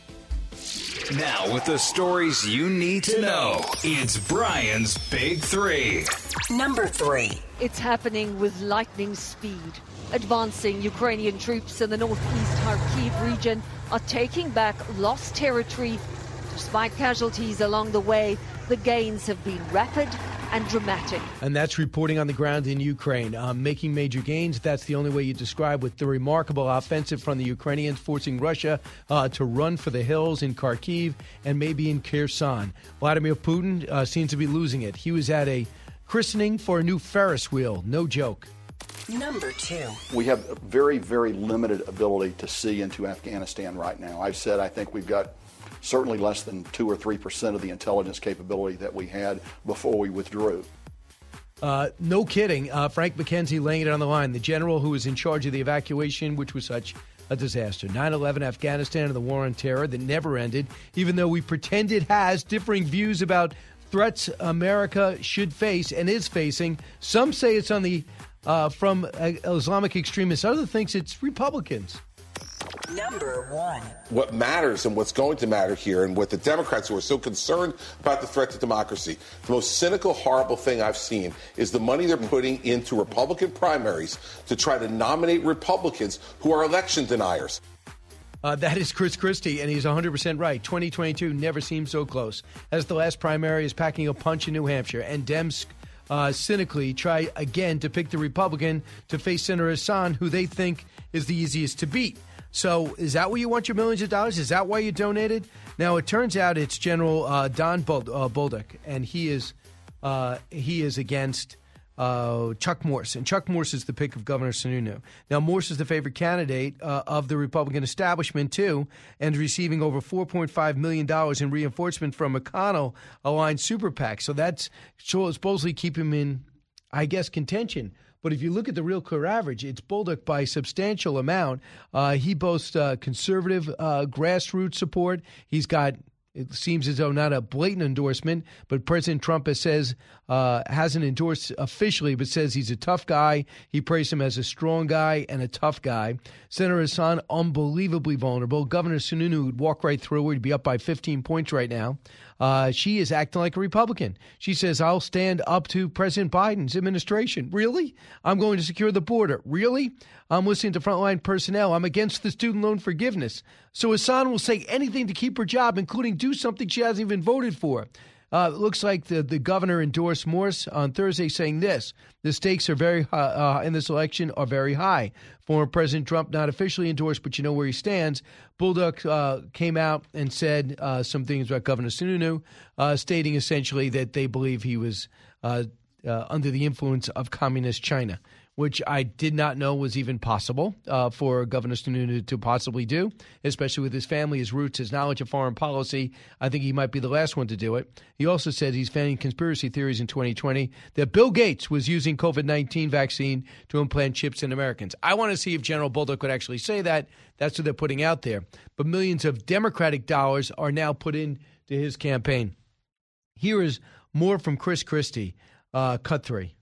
Now, with the stories you need to know, it's Brian's Big Three. Number three. It's happening with lightning speed. Advancing Ukrainian troops in the northeast Kharkiv region are taking back lost territory. Despite casualties along the way, the gains have been rapid and dramatic. And that's reporting on the ground in Ukraine, uh, making major gains. That's the only way you describe with the remarkable offensive from the Ukrainians, forcing Russia uh, to run for the hills in Kharkiv and maybe in Kherson. Vladimir Putin uh, seems to be losing it. He was at a christening for a new Ferris wheel. No joke. Number two. We have a very, very limited ability to see into Afghanistan right now. I've said I think we've got certainly less than two or three percent of the intelligence capability that we had before we withdrew. Uh, no kidding. Uh, Frank McKenzie laying it on the line, the general who was in charge of the evacuation, which was such a disaster. nine eleven, Afghanistan, and the war on terror that never ended, even though we pretend it has, differing views about threats America should face and is facing. Some say it's on the uh, from uh, Islamic extremists. Others think it's Republicans. Number one. What matters and what's going to matter here, and what the Democrats who are so concerned about the threat to democracy, the most cynical, horrible thing I've seen is the money they're putting into Republican primaries to try to nominate Republicans who are election deniers. Uh, that is Chris Christie, and he's one hundred percent right. twenty twenty-two never seemed so close. As the last primary is packing a punch in New Hampshire, and Dems uh, cynically try again to pick the Republican to face Senator Hassan, who they think is the easiest to beat. So is that where you want your millions of dollars? Is that why you donated? Now, it turns out it's General uh, Don Buld- uh, Bolduc, and he is uh, he is against uh, Chuck Morse. And Chuck Morse is the pick of Governor Sununu. Now, Morse is the favorite candidate uh, of the Republican establishment, too, and receiving over four point five million dollars in reinforcement from McConnell-aligned super PAC. So that's supposedly keep him in, I guess, contention. But if you look at the real clear average, it's Bolduc by a substantial amount. Uh, he boasts uh, conservative uh, grassroots support. He's got, it seems as though not a blatant endorsement, but President Trump has says uh, hasn't endorsed officially, but says he's a tough guy. He praised him as a strong guy and a tough guy. Senator Hassan, unbelievably vulnerable. Governor Sununu would walk right through her. He'd be up by fifteen points right now. Uh, she is acting like a Republican. She says, I'll stand up to President Biden's administration. Really? I'm going to secure the border. Really? I'm listening to frontline personnel. I'm against the student loan forgiveness. So Hassan will say anything to keep her job, including do something she hasn't even voted for. Uh, it looks like the, the governor endorsed Morse on Thursday, saying this: the stakes are very uh, uh, in this election are very high. Former President Trump not officially endorsed, but you know where he stands. Bulldog uh, came out and said uh, some things about Governor Sununu, uh, stating essentially that they believe he was uh, uh, under the influence of communist China, which I did not know was even possible uh, for Governor Sununu to possibly do, especially with his family, his roots, his knowledge of foreign policy. I think he might be the last one to do it. He also said he's fanning conspiracy theories in twenty twenty that Bill Gates was using COVID nineteen vaccine to implant chips in Americans. I want to see if General Bolduc could actually say that. That's what they're putting out there. But millions of Democratic dollars are now put into his campaign. Here is more from Chris Christie, uh, cut three.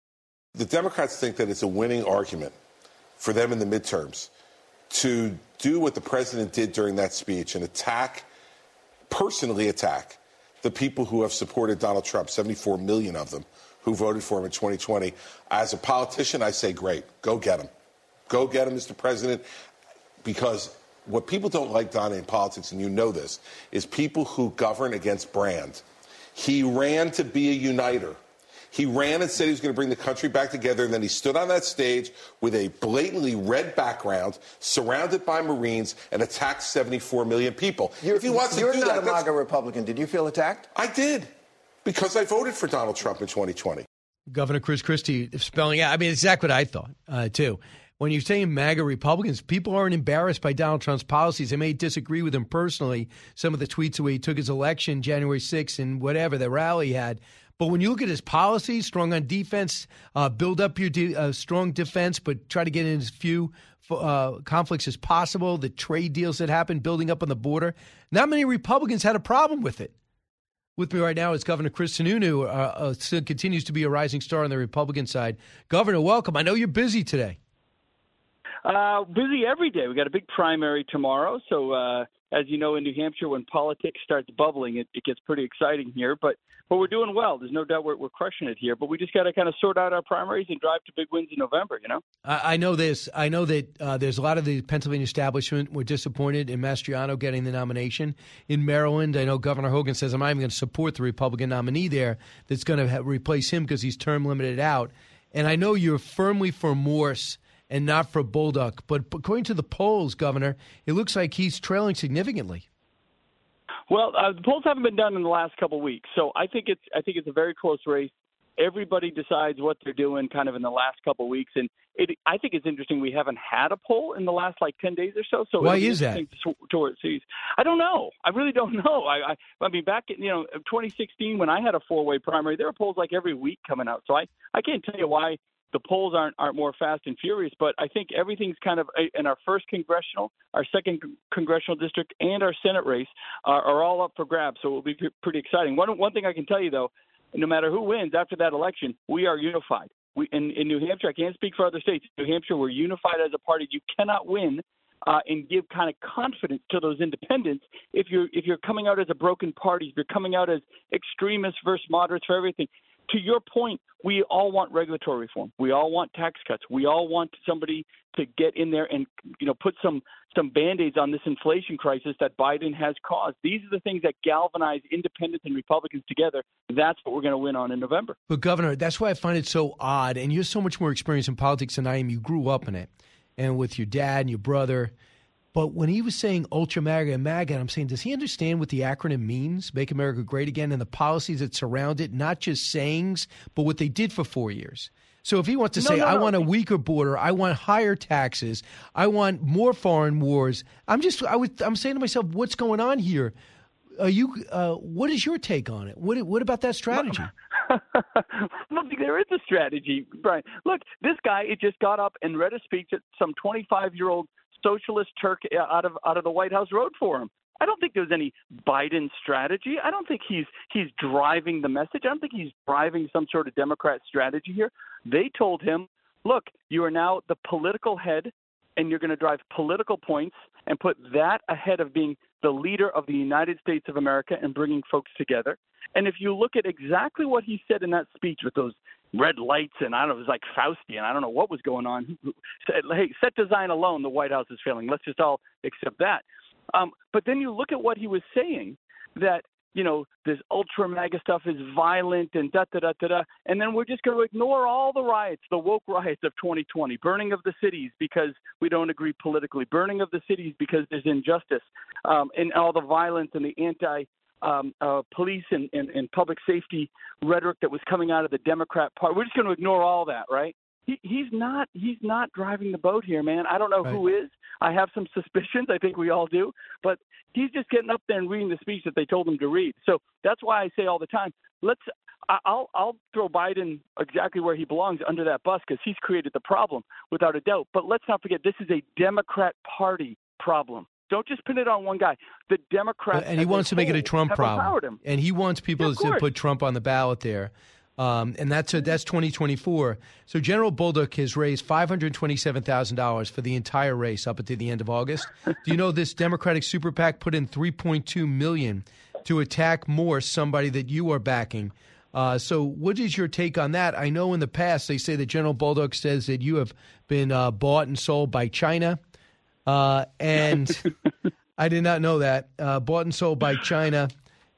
The Democrats think that it's a winning argument for them in the midterms to do what the president did during that speech and attack, personally attack, the people who have supported Donald Trump, seventy-four million of them who voted for him in twenty twenty. As a politician, I say, great, go get him. Go get him, Mister President, because what people don't like, Donna, in politics, and you know this, is people who govern against brand. He ran to be a uniter. He ran and said he was going to bring the country back together, and then he stood on that stage with a blatantly red background, surrounded by Marines, and attacked seventy-four million people. You're, if he wants to you're do not that, a MAGA Republican. Did you feel attacked? I did, because I voted for Donald Trump in twenty twenty. Governor Chris Christie spelling out. I mean, it's exactly what I thought, uh, too. When you're saying MAGA Republicans, people aren't embarrassed by Donald Trump's policies. They may disagree with him personally, some of the tweets the way he took his election January sixth and whatever, the rally he had. But when you look at his policies, strong on defense, uh, build up your de- uh, strong defense, but try to get in as few uh, conflicts as possible, the trade deals that happened, building up on the border, not many Republicans had a problem with it. With me right now is Governor Chris Sununu, uh, uh, still continues to be a rising star on the Republican side. Governor, welcome. I know you're busy today. Uh, busy every day. We got a big primary tomorrow. So, uh, as you know, in New Hampshire, when politics starts bubbling, it, it gets pretty exciting here. But but we're doing well. There's no doubt we're, we're crushing it here. But we just got to kind of sort out our primaries and drive to big wins in November, you know? I, I know this. I know that uh, there's a lot of the Pennsylvania establishment were disappointed in Mastriano getting the nomination. In Maryland, I know Governor Hogan says, I'm not even going to support the Republican nominee there that's going to ha- replace him because he's term limited out. And I know you're firmly for Morse and not for Bolduc. But according to the polls, Governor, it looks like he's trailing significantly. Well, uh, the polls haven't been done in the last couple of weeks, so I think it's I think it's a very close race. Everybody decides what they're doing kind of in the last couple of weeks, and it, I think it's interesting we haven't had a poll in the last like ten days or so. So why is that? To, to see. I don't know. I really don't know. I, I I mean, back in you know twenty sixteen when I had a four-way primary, there were polls like every week coming out. So I, I can't tell you why the polls aren't aren't more fast and furious, but I think everything's kind of in our first congressional, our second congressional district, and our Senate race are, are all up for grabs. So it will be p- pretty exciting. One one thing I can tell you though, no matter who wins after that election, we are unified. We in, in New Hampshire, I can't speak for other states. New Hampshire, we're unified as a party. You cannot win uh, and give kind of confidence to those independents if you're if you're coming out as a broken party, if you're coming out as extremists versus moderates for everything. To your point, we all want regulatory reform. We all want tax cuts. We all want somebody to get in there and, you know, put some some Band-Aids on this inflation crisis that Biden has caused. These are the things that galvanize independents and Republicans together. That's what we're going to win on in November. But, Governor, that's why I find it so odd. And you're so much more experienced in politics than I am. You grew up in it, and with your dad and your brother. But when he was saying ultra MAGA and MAGA, I'm saying, does he understand what the acronym means, Make America Great Again, and the policies that surround it, not just sayings, but what they did for four years? So if he wants to no, say, no, I no. want a weaker border, I want higher taxes, I want more foreign wars, I'm just, I would, I'm saying to myself, what's going on here? Are you, uh, what is your take on it? What, what about that strategy? Look, there is a strategy, Brian. Look, this guy, it just got up and read a speech that some twenty-five-year-old socialist Turk out of out of the White House wrote for him. I don't think there's any Biden strategy. I don't think he's he's driving the message. I don't think he's driving some sort of Democrat strategy here. They told him, look, you are now the political head, and you're going to drive political points and put that ahead of being the leader of the United States of America and bringing folks together. And if you look at exactly what he said in that speech with those red lights, and I don't know, it was like Faustian. I don't know what was going on. Said, hey, set design alone, the White House is failing. Let's just all accept that. Um, but then you look at what he was saying, that you know, this ultra MAGA stuff is violent and da da da da da, and then we're just going to ignore all the riots, the woke riots of twenty twenty, burning of the cities because we don't agree politically, burning of the cities because there's injustice, um, and all the violence and the anti um, uh, police and, and, and public safety rhetoric that was coming out of the Democrat Party. We're just going to ignore all that, right? He, he's not he's not driving the boat here, man. I don't know right. who is. I have some suspicions. I think we all do. But he's just getting up there and reading the speech that they told him to read. So that's why I say all the time, let's I'll I'll throw Biden exactly where he belongs, under that bus, because he's created the problem without a doubt. But let's not forget, this is a Democrat Party problem. Don't just pin it on one guy. The Democrats and he wants to make it a Trump problem, and he wants people yeah, to put Trump on the ballot there. Um, and that's a, that's twenty twenty-four. So General Bolduc has raised five hundred twenty-seven thousand dollars for the entire race up until the end of August. Do you know this Democratic super PAC put in three point two million dollars to attack Morse, somebody that you are backing? Uh, so what is your take on that? I know in the past they say that General Bolduc says that you have been uh, bought and sold by China. Uh, and I did not know that. Uh, bought and sold by China.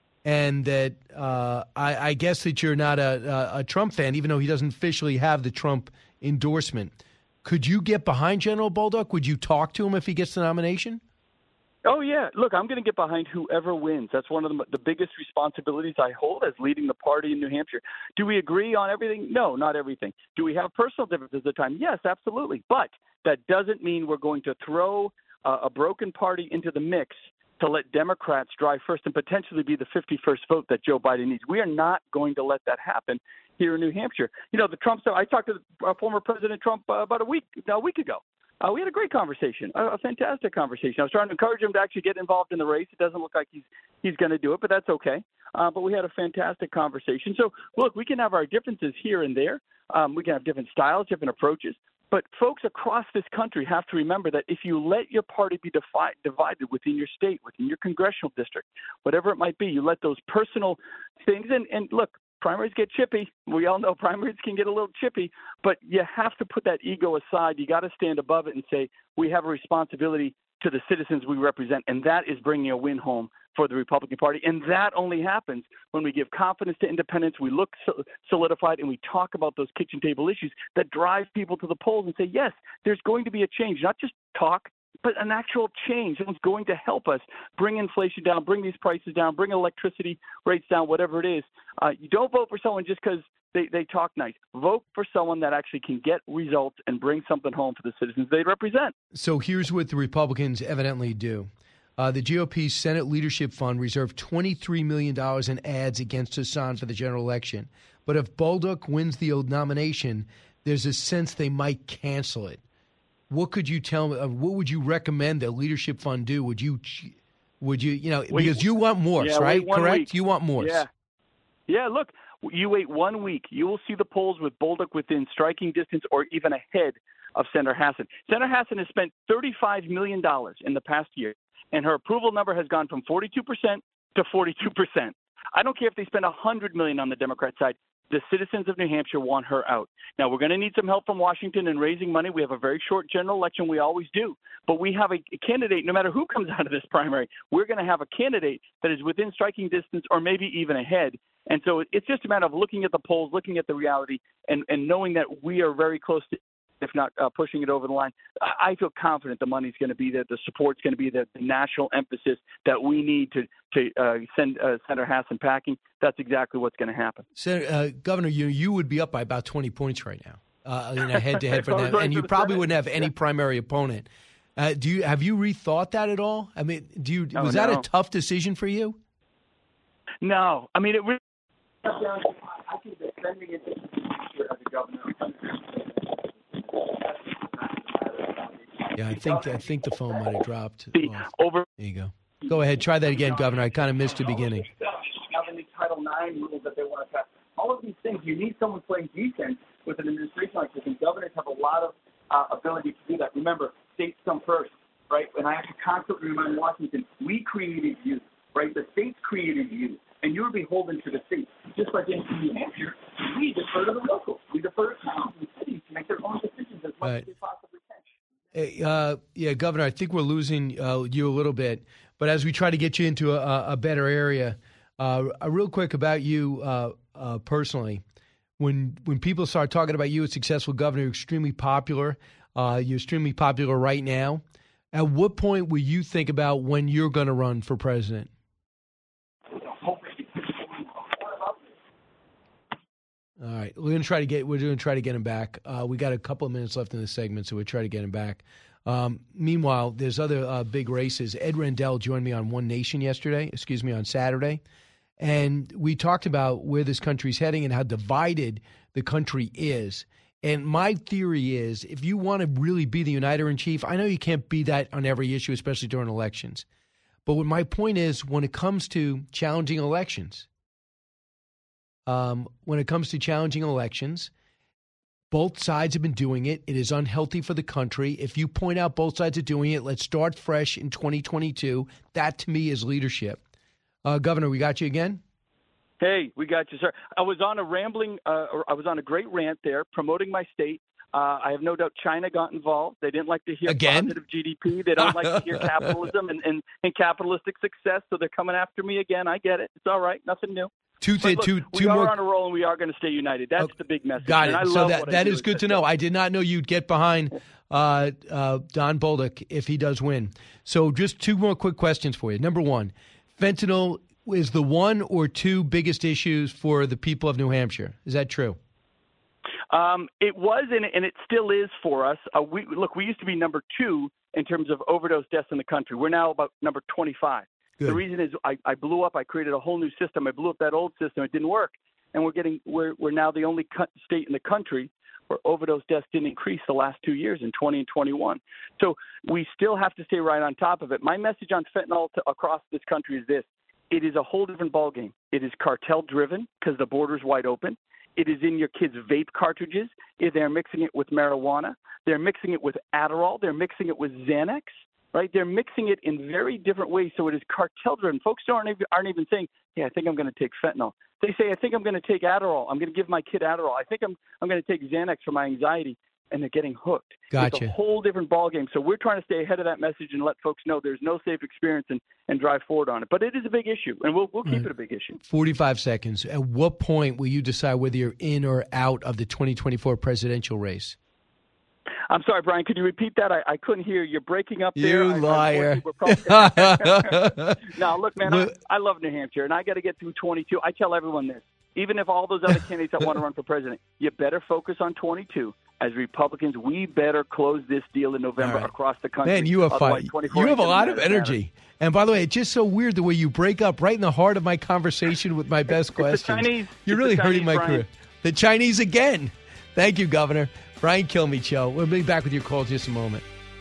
And that uh, I, I guess that you're not a, a, a Trump fan, even though he doesn't officially have the Trump endorsement. Could you get behind General Bolduc? Would you talk to him if he gets the nomination? Oh, yeah. Look, I'm going to get behind whoever wins. That's one of the, the biggest responsibilities I hold as leading the party in New Hampshire. Do we agree on everything? No, not everything. Do we have personal differences at times? Yes, absolutely. But that doesn't mean we're going to throw uh, a broken party into the mix to let Democrats drive first and potentially be the fifty-first vote that Joe Biden needs. We are not going to let that happen here in New Hampshire. You know, the Trump stuff, I talked to uh, former President Trump uh, about a week a week ago. Uh, we had a great conversation, a, a fantastic conversation. I was trying to encourage him to actually get involved in the race. It doesn't look like he's he's going to do it, but that's okay. Uh, but we had a fantastic conversation. So, look, we can have our differences here and there. Um, we can have different styles, different approaches. But folks across this country have to remember that if you let your party be defi- divided within your state, within your congressional district, whatever it might be, you let those personal things and, and look, primaries get chippy. We all know primaries can get a little chippy, but you have to put that ego aside. You got to stand above it and say, we have a responsibility to the citizens we represent, and that is bringing a win home for the Republican Party. And that only happens when we give confidence to independents, we look solidified, and we talk about those kitchen table issues that drive people to the polls and say, yes, there's going to be a change, not just talk, but an actual change that's going to help us bring inflation down, bring these prices down, bring electricity rates down, whatever it is. Uh, you don't vote for someone just because they, they talk nice. Vote for someone that actually can get results and bring something home for the citizens they represent. So here's what the Republicans evidently do. Uh, the G O P's Senate Leadership Fund reserved twenty-three million dollars in ads against Hassan for the general election. But if Bolduc wins the nomination, there's a sense they might cancel it. What could you tell me? Uh, what would you recommend the Leadership Fund do? Would you, would you, you know, wait, because you want Morse, yeah, right? Correct? Week. You want Morse. Yeah. Yeah, look, you wait one week. You will see the polls with Bolduc within striking distance or even ahead of Senator Hassan. Senator Hassan has spent thirty-five million dollars in the past year, and her approval number has gone from forty-two percent to forty-two percent. I don't care if they spend one hundred million dollars on the Democrat side. The citizens of New Hampshire want her out. Now, we're going to need some help from Washington in raising money. We have a very short general election. We always do. But we have a, a candidate, no matter who comes out of this primary, we're going to have a candidate that is within striking distance or maybe even ahead. And so it's just a matter of looking at the polls, looking at the reality, and, and knowing that we are very close to, if not uh, pushing it over the line. I feel confident the money's going to be there, the support's going to be there, the national emphasis that we need to to uh, send uh, Senator Hassan packing. That's exactly what's going to happen. Senator, uh, Governor, you you would be up by about twenty points right now uh, in a head-to-head for them, and you probably wouldn't have any primary opponent. Uh, do you have you rethought that at all? I mean, do you oh, was no. that a tough decision for you? No, I mean it really. I think that sending it as a governor. Yeah, I think I think the phone might have dropped. The over. There you go. Go ahead, try that again, Governor. I kind of missed the beginning. Having the Title nine rules that they want to pass, all of these things, you need someone playing defense with an administration like this, and governors have a lot of uh, ability to do that. Remember, states come first, right? And I have to constantly remind Washington, we created you, right? The states created you, and you're beholden to the states. Just like in New Hampshire, we defer to the locals. We defer to towns and cities to make their own decisions as much right. as they possibly can. Hey, uh, yeah, Governor, I think we're losing uh, you a little bit. But as we try to get you into a, a better area, Uh, real quick about you uh, uh, personally. When when people start talking about you as successful governor, you're extremely popular. Uh, you're extremely popular right now. At what point will you think about when you're going to run for president? All right, we're going to try to get we're going to try to get him back. Uh, we got a couple of minutes left in the segment, so we'll try to get him back. Um, meanwhile, there's other uh, big races. Ed Rendell joined me on One Nation yesterday. Excuse me, on Saturday. And we talked about where this country's heading and how divided the country is. And my theory is if you want to really be the uniter-in-chief, I know you can't be that on every issue, especially during elections. But what my point is, when it comes to challenging elections, um, when it comes to challenging elections, both sides have been doing it. It is unhealthy for the country. If you point out both sides are doing it, let's start fresh in twenty twenty-two. That, to me, is leadership. Uh, Governor, we got you again? Hey, we got you, sir. I was on a rambling, uh, I was on a great rant there promoting my state. Uh, I have no doubt China got involved. They didn't like to hear again? positive G D P. They don't like to hear capitalism and, and, and capitalistic success, so they're coming after me again. I get it. It's all right. Nothing new. Two, But look, two, we two are more. on a roll, and we are going to stay united. That's the big message. Got and it. I So love that, what I that do. is good to know. I did not know you'd get behind uh, uh, Don Bolduc if he does win. So just two more quick questions for you. Number one, fentanyl is the one or two biggest issues for the people of New Hampshire. Is that true? Um, it was, and, and it still is for us. Uh, we, look, we used to be number two in terms of overdose deaths in the country. We're now about number twenty-five. Good. The reason is I, I blew up. I created a whole new system. I blew up that old system. It didn't work, and we're getting we're we're now the only co- state in the country where overdose deaths didn't increase the last two years in twenty and twenty-one. So we still have to stay right on top of it. My message on fentanyl to, across this country is this: it is a whole different ballgame. It is cartel driven because the border's wide open. It is in your kids' vape cartridges. They're mixing it with marijuana. They're mixing it with Adderall. They're mixing it with Xanax. Right? They're mixing it in very different ways, so it is cartel-driven. Folks aren't even, aren't even saying, hey, I think I'm going to take fentanyl. They say, I think I'm going to take Adderall. I'm going to give my kid Adderall. I think I'm I'm going to take Xanax for my anxiety, and they're getting hooked. Gotcha. It's a whole different ballgame. So we're trying to stay ahead of that message and let folks know there's no safe experience and, and drive forward on it. But it is a big issue, and we'll, we'll keep Right. it a big issue. forty-five seconds. At what point will you decide whether you're in or out of the twenty twenty-four presidential race? I'm sorry, Brian. Could you repeat that? I, I couldn't hear. You're breaking up there. You I- liar. We're probably- no, look, man, I, Well- I love New Hampshire, and I got to get through twenty-two. I tell everyone this. Even if all those other candidates that want to run for president, you better focus on twenty-two. As Republicans, we better close this deal in November All right. across the country. Man, you have Otherwise, fun. twenty-four You ain't have a gonna lot of matter. energy. And by the way, it's just so weird the way you break up right in the heart of my conversation with my best It's the questions. Chinese. You're It's really the hurting Chinese, my Brian. career. The Chinese again. Thank you, Governor. Brian Kilmeade Show. We'll be back with your call in just a moment.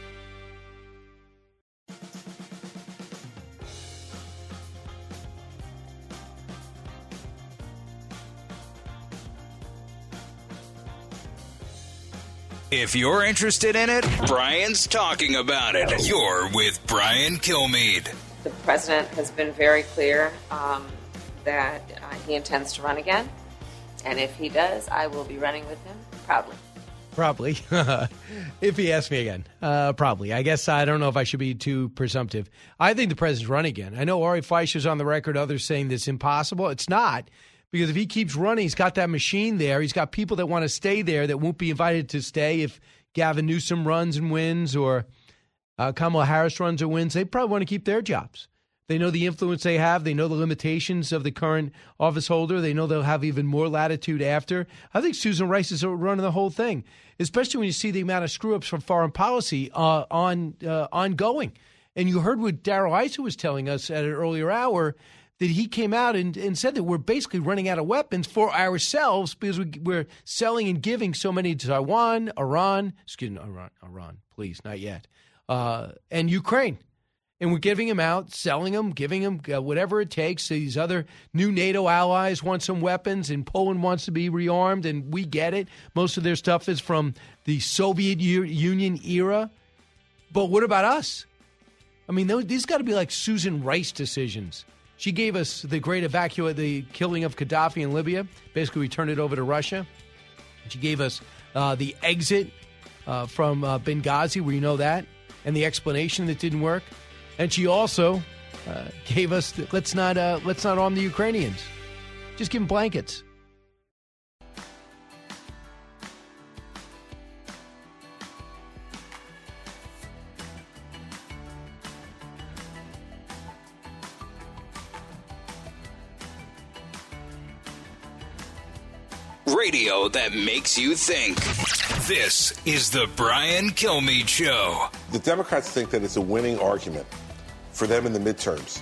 If you're interested in it, Brian's talking about it. You're with Brian Kilmeade. The president has been very clear um, that uh, he intends to run again. And if he does, I will be running with him proudly. Probably. If he asks me again. Uh, probably. I guess I don't know if I should be too presumptive. I think the president's running again. I know Ari Fleischer's on the record, others saying this impossible. It's not. Because if he keeps running, he's got that machine there. He's got people that want to stay there that won't be invited to stay if Gavin Newsom runs and wins or uh, Kamala Harris runs or wins. They probably want to keep their jobs. They know the influence they have. They know the limitations of the current office holder. They know they'll have even more latitude after. I think Susan Rice is running the whole thing, especially when you see the amount of screw-ups from foreign policy uh, on uh, ongoing. And you heard what Darrell Issa was telling us at an earlier hour, that he came out and, and said that we're basically running out of weapons for ourselves because we, we're selling and giving so many to Taiwan, Iran, excuse me, Iran, Iran, please, not yet, uh, and Ukraine. And we're giving them out, selling them, giving them uh, whatever it takes. These other new NATO allies want some weapons, and Poland wants to be rearmed, and we get it. Most of their stuff is from the Soviet U- Union era. But what about us? I mean, those, these got to be like Susan Rice decisions. She gave us the great evacuate, the killing of Gaddafi in Libya. Basically, we turned it over to Russia. She gave us uh, the exit uh, from uh, Benghazi, where you know that, and the explanation that didn't work. And she also uh, gave us the, let's not uh, let's not arm the Ukrainians. Just give them blankets. Radio that makes you think. This is the Brian Kilmeade Show. The Democrats think that it's a winning argument for them in the midterms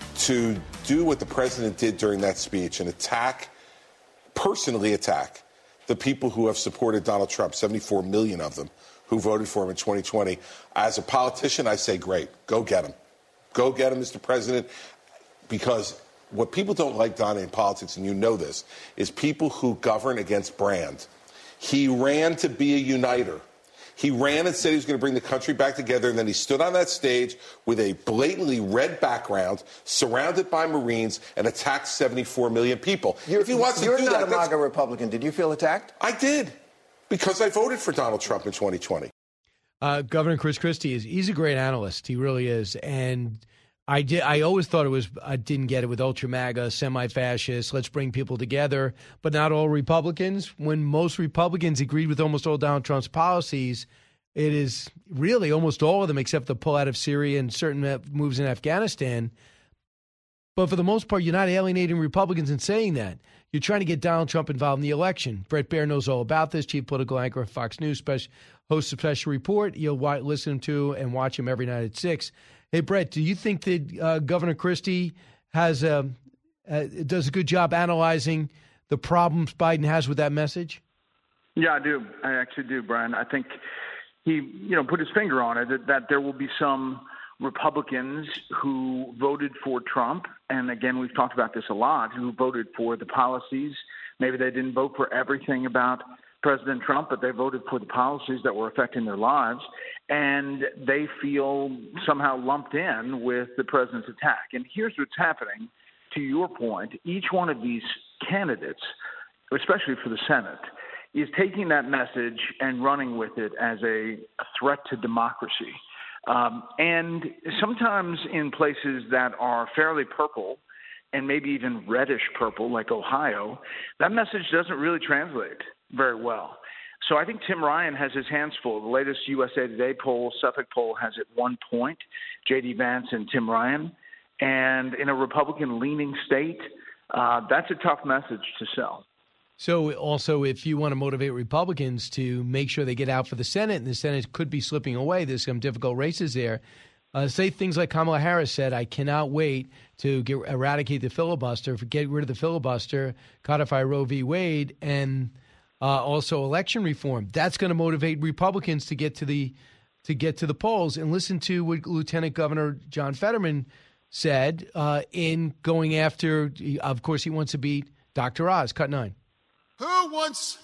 to do what the president did during that speech and attack, personally attack, the people who have supported Donald Trump, seventy-four million of them who voted for him in twenty twenty. As a politician, I say, great, go get him. Go get him, Mister President, because what people don't like, Donna, in politics, and you know this, is people who govern against brand. He ran to be a uniter. He ran and said he was going to bring the country back together, and then he stood on that stage with a blatantly red background, surrounded by Marines, and attacked seventy-four million people. You're, if he wants to you're do not that, a MAGA Republican. Did you feel attacked? I did, because I voted for Donald Trump in twenty twenty. Uh, Governor Chris Christie is he's a great analyst. He really is, and I did. I always thought it was. I didn't get it with ultra MAGA, semi-fascist. Let's bring people together, but not all Republicans. When most Republicans agreed with almost all Donald Trump's policies, it is really almost all of them, except the pull out of Syria and certain moves in Afghanistan. But for the most part, you're not alienating Republicans in saying that. You're trying to get Donald Trump involved in the election. Bret Baier knows all about this. Chief political anchor of Fox News, special, hosts a special report. You'll listen to and watch him every night at six. Hey, Brett, do you think that uh, Governor Christie has a, uh, does a good job analyzing the problems Biden has with that message? Yeah, I do. I actually do, Brian. I think he, you know, put his finger on it, that, that there will be some Republicans who voted for Trump, and again, we've talked about this a lot, who voted for the policies. Maybe they didn't vote for everything about President Trump, but they voted for the policies that were affecting their lives, and they feel somehow lumped in with the president's attack. And here's what's happening, to your point. Each one of these candidates, especially for the Senate, is taking that message and running with it as a, a threat to democracy. Um, and sometimes in places that are fairly purple and maybe even reddish purple, like Ohio, that message doesn't really translate very well. So I think Tim Ryan has his hands full. The latest U S A Today poll, Suffolk poll, has it one point, J D Vance and Tim Ryan. And in a Republican-leaning state, uh, that's a tough message to sell. So also, if you want to motivate Republicans to make sure they get out for the Senate, and the Senate could be slipping away, there's some difficult races there, uh, say things like Kamala Harris said, I cannot wait to get, eradicate the filibuster, get rid of the filibuster, codify Roe v. Wade, and uh, also election reform. That's going to motivate Republicans to get to the to get to the polls. And listen to what Lieutenant Governor John Fetterman said uh, in going after, of course, he wants to beat Doctor Oz. Cut nine. Who wants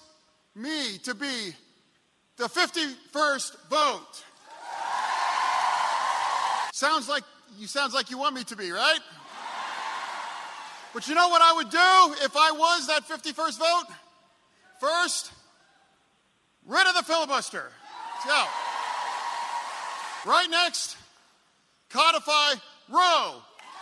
me to be the fifty-first vote? Sounds like you sounds like you want me to be, right? But you know what I would do if I was that fifty-first vote? First, rid of the filibuster. Let's go. Right next, codify Roe.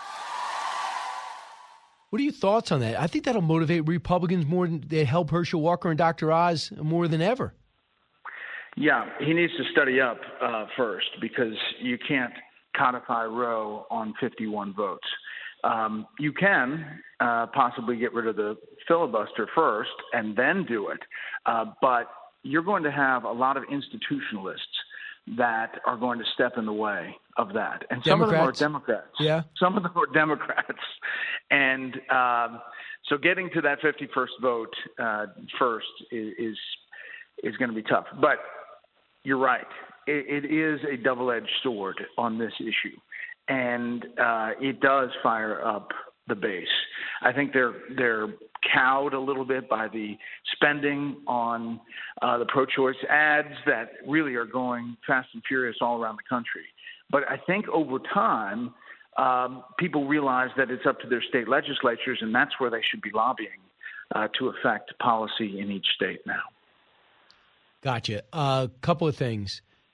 What are your thoughts on that? I think that'll motivate Republicans more than they help Herschel Walker and Doctor Oz more than ever. Yeah, he needs to study up uh, first, because you can't codify Roe on fifty-one votes. Um, you can uh, possibly get rid of the filibuster first and then do it, uh, but you're going to have a lot of institutionalists that are going to step in the way of that. And some Democrats. of them are Democrats. Yeah. Some of them are Democrats. And um, so getting to that fifty-first vote uh, first is, is is going to be tough. But you're right. It, it is a double-edged sword on this issue. And uh, it does fire up the base. I think they're they're cowed a little bit by the spending on uh, the pro-choice ads that really are going fast and furious all around the country. But I think over time, um, people realize that it's up to their state legislatures, and that's where they should be lobbying uh, to affect policy in each state now. Gotcha. A uh, couple of things.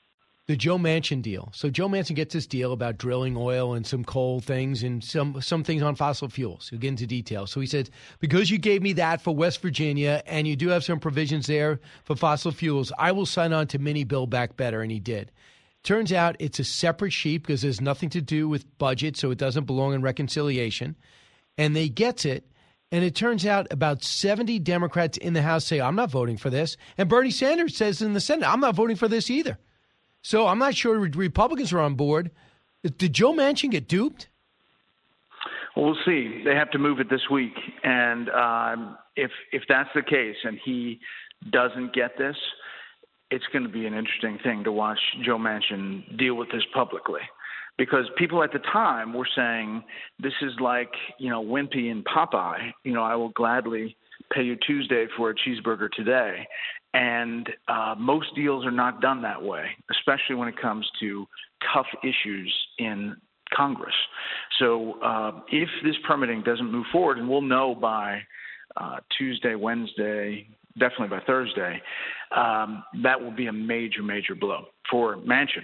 The Joe Manchin deal. So Joe Manchin gets this deal about drilling oil and some coal things and some some things on fossil fuels. He'll get into detail. So he said, because you gave me that for West Virginia and you do have some provisions there for fossil fuels, I will sign on to mini Build Back Better. And he did. Turns out it's a separate sheet because there's nothing to do with budget, so it doesn't belong in reconciliation. And they gets it. And it turns out about seventy Democrats in the House say, I'm not voting for this. And Bernie Sanders says in the Senate, I'm not voting for this either. So I'm not sure Republicans are on board. Did Joe Manchin get duped? Well, we'll see. They have to move it this week. And um, if if that's the case and he doesn't get this, it's going to be an interesting thing to watch Joe Manchin deal with this publicly. Because people at the time were saying, this is like, you know, Wimpy and Popeye. You know, I will gladly pay you Tuesday for a cheeseburger today. And uh, most deals are not done that way, especially when it comes to tough issues in Congress. So uh, if this permitting doesn't move forward, and we'll know by uh, Tuesday, Wednesday, definitely by Thursday, um, that will be a major, major blow for Manchin.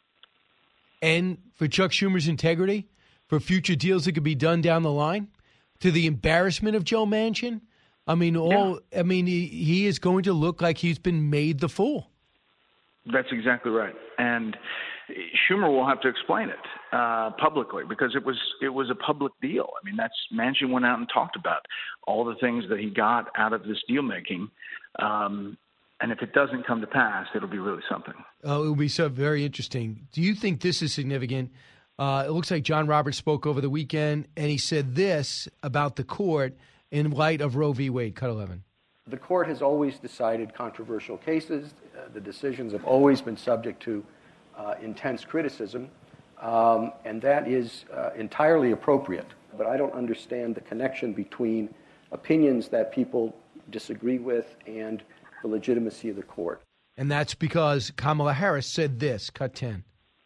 And for Chuck Schumer's integrity, for future deals that could be done down the line, to the embarrassment of Joe Manchin. I mean, all. Yeah. I mean, he, he is going to look like he's been made the fool. That's exactly right, and Schumer will have to explain it uh, publicly because it was it was a public deal. I mean, that's Manchin went out and talked about all the things that he got out of this deal making, um, and if it doesn't come to pass, it'll be really something. Oh, it will be so very interesting. Do you think this is significant? Uh, it looks like John Roberts spoke over the weekend, and he said this about the court in light of Roe v. Wade. Cut eleven. The court has always decided controversial cases. Uh, the decisions have always been subject to uh, intense criticism, um, and that is uh, entirely appropriate. But I don't understand the connection between opinions that people disagree with and the legitimacy of the court. And that's because Kamala Harris said this. Cut ten.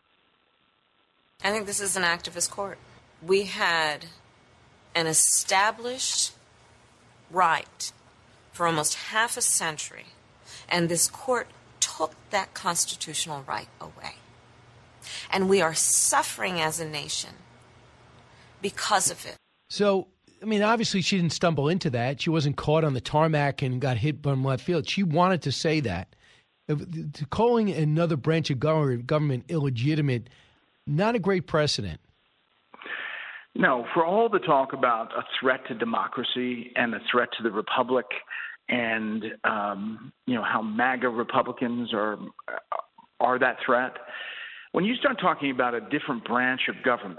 I think this is an activist court. We had an established right for almost half a century, and this court took that constitutional right away. And we are suffering as a nation because of it. So, I mean, obviously she didn't stumble into that. She wasn't caught on the tarmac and got hit from left field. She wanted to say that. Calling another branch of government illegitimate, not a great precedent. No, for all the talk about a threat to democracy and a threat to the republic and, um, you know, how MAGA Republicans are are that threat, when you start talking about a different branch of government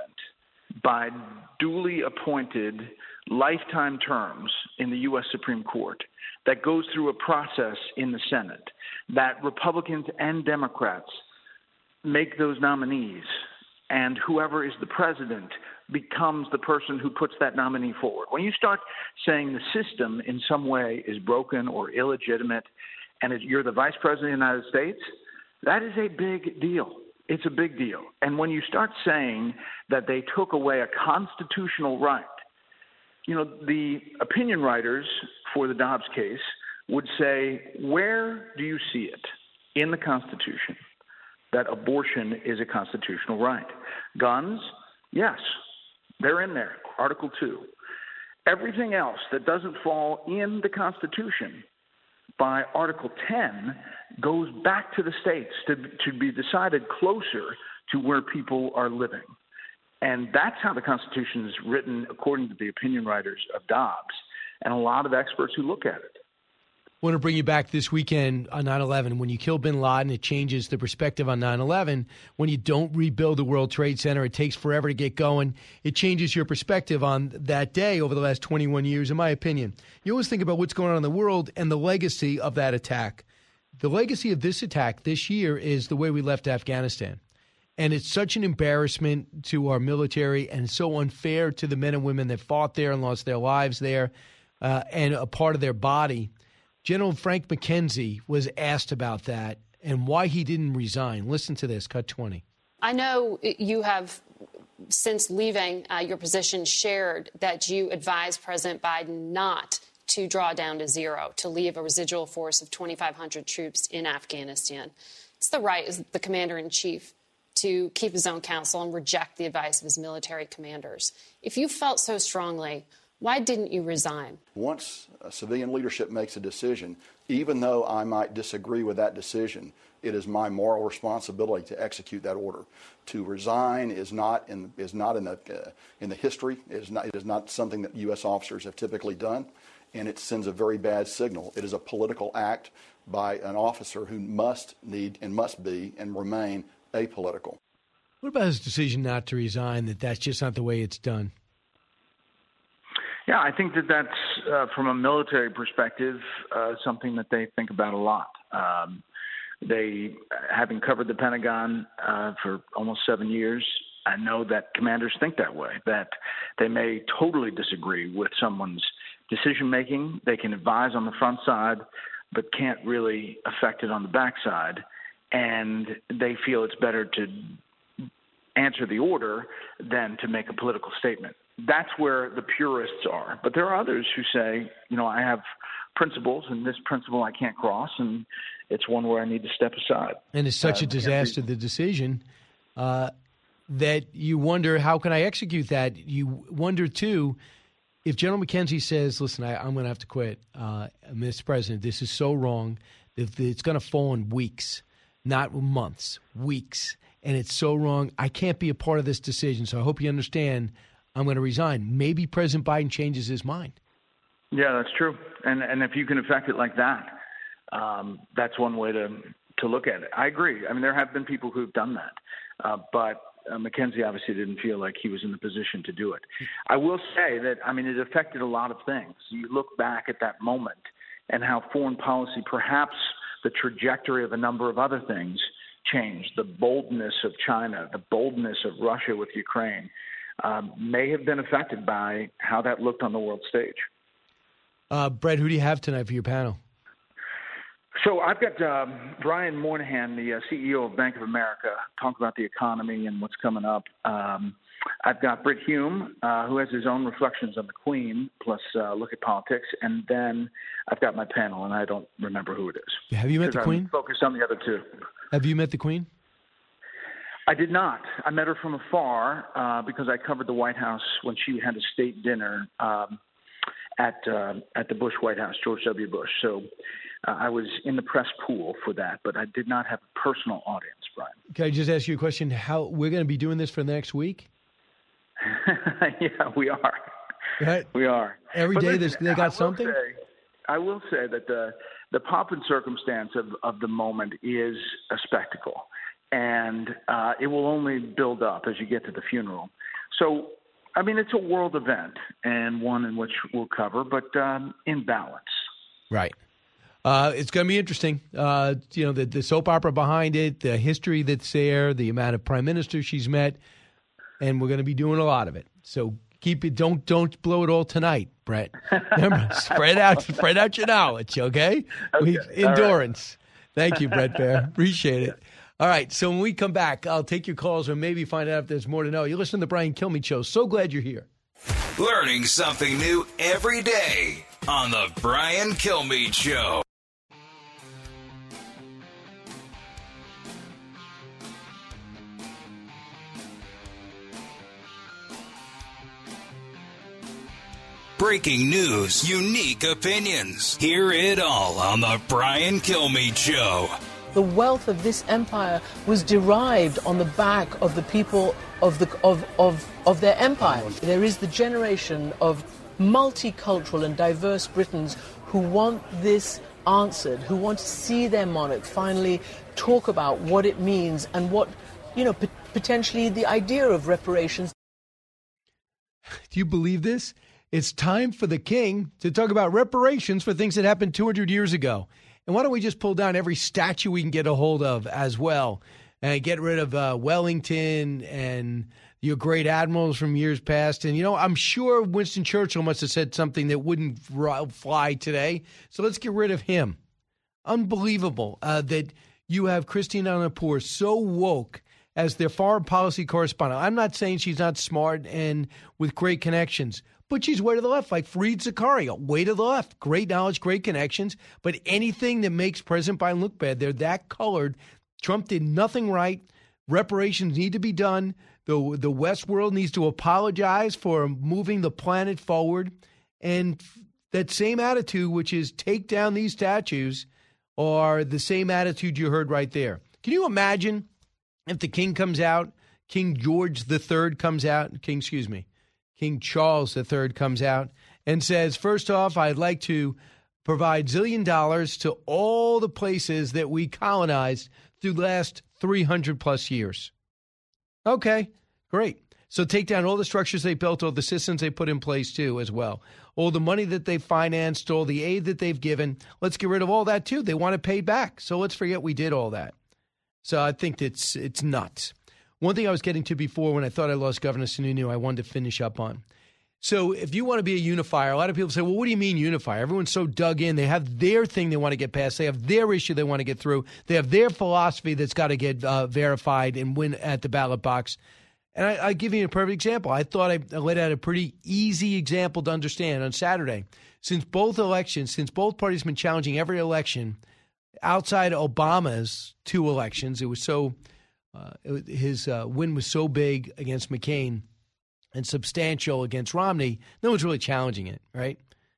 by duly appointed lifetime terms in the U S Supreme Court that goes through a process in the Senate, that Republicans and Democrats make those nominees, and whoever is the president becomes the person who puts that nominee forward. When you start saying the system in some way is broken or illegitimate and you're the vice president of the United States, that is a big deal. It's a big deal. And when you start saying that they took away a constitutional right, you know, the opinion writers for the Dobbs case would say, where do you see it in the Constitution that abortion is a constitutional right? Guns? Yes. They're in there, Article two. Everything else that doesn't fall in the Constitution by Article ten goes back to the states to, to be decided closer to where people are living. And that's how the Constitution is written, according to the opinion writers of Dobbs and a lot of experts who look at it. I want to bring you back this weekend on nine eleven. When you kill bin Laden, it changes the perspective on nine eleven. When you don't rebuild the World Trade Center, it takes forever to get going. It changes your perspective on that day over the last twenty-one years, in my opinion. You always think about what's going on in the world and the legacy of that attack. The legacy of this attack this year is the way we left Afghanistan. And it's such an embarrassment to our military and so unfair to the men and women that fought there and lost their lives there uh, and a part of their body. General Frank McKenzie was asked about that and why he didn't resign. Listen to this, cut twenty. I know you have, since leaving uh, your position, shared that you advised President Biden not to draw down to zero, to leave a residual force of twenty-five hundred troops in Afghanistan. It's the right as the commander-in-chief to keep his own counsel and reject the advice of his military commanders. If you felt so strongly, why didn't you resign? Once a civilian leadership makes a decision, even though I might disagree with that decision, it is my moral responsibility to execute that order. To resign is not in is not in the uh, in the history. It is not it is not something that U S officers have typically done, and it sends a very bad signal. It is a political act by an officer who must need and must be and remain apolitical. What about his decision not to resign? That that's just not the way it's done. Yeah, I think that that's, uh, from a military perspective, uh, something that they think about a lot. Um, they, having covered the Pentagon uh, for almost seven years, I know that commanders think that way, that they may totally disagree with someone's decision-making. They can advise on the front side, but can't really affect it on the backside. And they feel it's better to answer the order than to make a political statement. That's where the purists are. But there are others who say, you know, I have principles, and this principle I can't cross, and it's one where I need to step aside. And it's such uh, a disaster, the decision, uh, that you wonder, how can I execute that? You wonder, too, if General McKenzie says, listen, I, I'm going to have to quit, uh, Mister President, this is so wrong, that it's going to fall in weeks, not months, weeks, and it's so wrong, I can't be a part of this decision, so I hope you understand I'm going to resign. Maybe President Biden changes his mind. Yeah, that's true. And and if you can affect it like that, um, that's one way to to look at it. I agree. I mean, there have been people who've done that, uh, but uh, McKenzie obviously didn't feel like he was in the position to do it. I will say that, I mean, it affected a lot of things. You look back at that moment and how foreign policy, perhaps the trajectory of a number of other things, changed. The boldness of China, the boldness of Russia with Ukraine, Um, may have been affected by how that looked on the world stage. Uh, Brett, who do you have tonight for your panel? So I've got um, Brian Moynihan, the uh, C E O of Bank of America, talk about the economy and what's coming up. Um, I've got Britt Hume, uh, who has his own reflections on the Queen, plus uh, look at politics. And then I've got my panel, and I don't remember who it is. Have you met the I'm Queen? Focused on the other two. Have you met the Queen? I did not. I met her from afar uh, because I covered the White House when she had a state dinner um, at uh, at the Bush White House, George W. Bush. So uh, I was in the press pool for that, but I did not have a personal audience, Brian. Can I just ask you a question? How we're going to be doing this for the next week? Yeah, we are. Right. We are. Every but day listen, they got I will something? Say, I will say that the, the pomp and circumstance of, of the moment is a spectacle. And uh, it will only build up as you get to the funeral. So, I mean, it's a world event and one in which we'll cover, but um, in balance. Right. Uh, it's going to be interesting. Uh, you know, the, the soap opera behind it, the history that's there, the amount of prime ministers she's met, and we're going to be doing a lot of it. So keep it. Don't don't blow it all tonight, Brett. Remember, spread out, spread out your knowledge. Okay. Okay. We, endurance. Right. Thank you, Brett Baer. Appreciate it. All right, so when we come back, I'll take your calls or maybe find out if there's more to know. You listen to the Brian Kilmeade Show. So glad you're here. Learning something new every day on the Brian Kilmeade Show. Breaking news, unique opinions. Hear it all on the Brian Kilmeade Show. The wealth of this empire was derived on the back of the people of the of of of their empire. There is the generation of multicultural and diverse Britons who want this answered, who want to see their monarch finally talk about what it means and what, you know, p- potentially the idea of reparations. Do you believe this? It's time for the king to talk about reparations for things that happened two hundred years ago. And why don't we just pull down every statue we can get a hold of as well and get rid of uh, Wellington and your great admirals from years past? And, you know, I'm sure Winston Churchill must have said something that wouldn't fly today. So let's get rid of him. Unbelievable uh, that you have Christine Amanpour so woke as their foreign policy correspondent. I'm not saying she's not smart and with great connections, but she's way to the left, like Fareed Zakaria, way to the left. Great knowledge, great connections. But anything that makes President Biden look bad, they're that colored Trump did nothing right. Reparations need to be done. The, the West world needs to apologize for moving the planet forward. And that same attitude, which is take down these statues, are the same attitude you heard right there. Can you imagine if the king comes out, King George the Third comes out, King, excuse me, King Charles the Third comes out and says, first off, I'd like to provide zillion dollars to all the places that we colonized through the last three hundred plus years. Okay, great. So take down all the structures they built, all the systems they put in place too as well. All the money that they financed, all the aid that they've given. Let's get rid of all that too. They want to pay back. So let's forget we did all that. So I think it's it's nuts. One thing I was getting to before when I thought I lost Governor Sununu, I wanted to finish up on. So if you want to be a unifier, a lot of people say, well, what do you mean unifier? Everyone's so dug in. They have their thing they want to get past. They have their issue they want to get through. They have their philosophy that's got to get uh, verified and win at the ballot box. And I, I give you a perfect example. I thought I, I laid out a pretty easy example to understand on Saturday. Since both elections, since both parties have been challenging every election, outside Obama's two elections, it was so uh, it, his uh, win was so big against McCain and substantial against Romney, no one's really challenging it, right?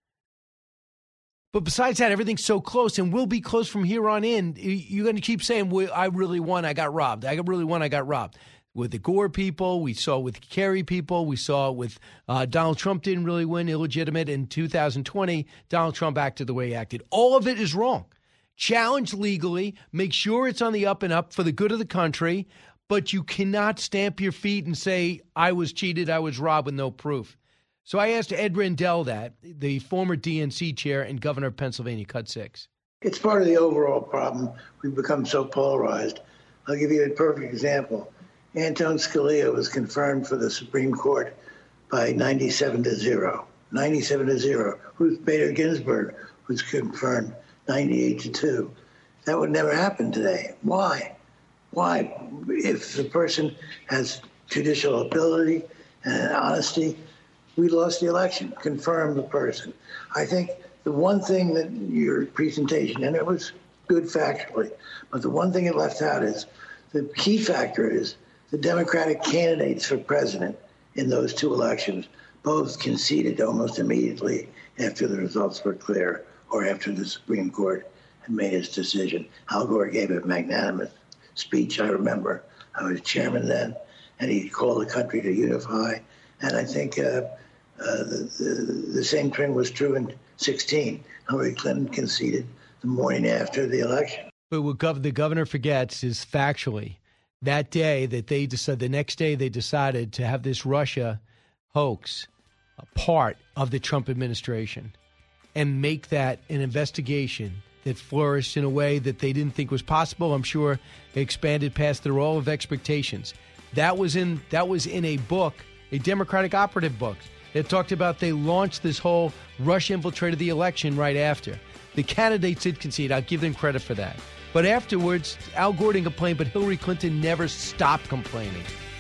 But besides that, everything's so close and will be close from here on in. You're going to keep saying, well, I really won, I got robbed. I really won, I got robbed. With the Gore people, we saw with Kerry people, we saw with uh, Donald Trump didn't really win, illegitimate. In two thousand twenty, Donald Trump acted the way he acted. All of it is wrong. Challenge legally, make sure it's on the up and up for the good of the country, but you cannot stamp your feet and say, I was cheated, I was robbed with no proof. So I asked Ed Rendell that, the former D N C chair and governor of Pennsylvania, cut six. It's part of the overall problem. We've become so polarized. I'll give you a perfect example. Anton Scalia was confirmed for the Supreme Court by ninety-seven to zero. ninety-seven to zero. Ruth Bader Ginsburg was confirmed ninety-eight to two. That would never happen today. Why? Why? If the person has judicial ability and honesty, we lost the election. Confirm the person. I think the one thing that your presentation, and it was good factually, but the one thing it left out is the key factor is the Democratic candidates for president in those two elections both conceded almost immediately after the results were clear or after the Supreme Court had made its decision. Al Gore gave a magnanimous speech, I remember. I was chairman then, and he called the country to unify. And I think uh, uh, the, the, the same thing was true in sixteen. Hillary Clinton conceded the morning after the election. But what gov- the governor forgets is factually, that day that they decided, the next day they decided to have this Russia hoax a part of the Trump administration and make that an investigation that flourished in a way that they didn't think was possible. I'm sure they expanded past their all of expectations. That was in that was in a book, a Democratic operative book, that talked about they launched this whole Russia infiltrated the election right after. The candidates did concede. I'll give them credit for that. But afterwards, Al Gore didn't complain, but Hillary Clinton never stopped complaining.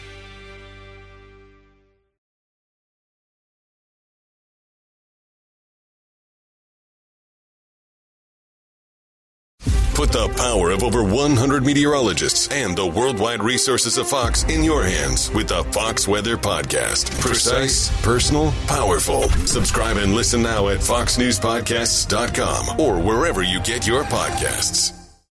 Put the power of over one hundred meteorologists and the worldwide resources of Fox in your hands with the Fox Weather Podcast. Precise, personal, powerful. Subscribe and listen now at fox news podcasts dot com or wherever you get your podcasts.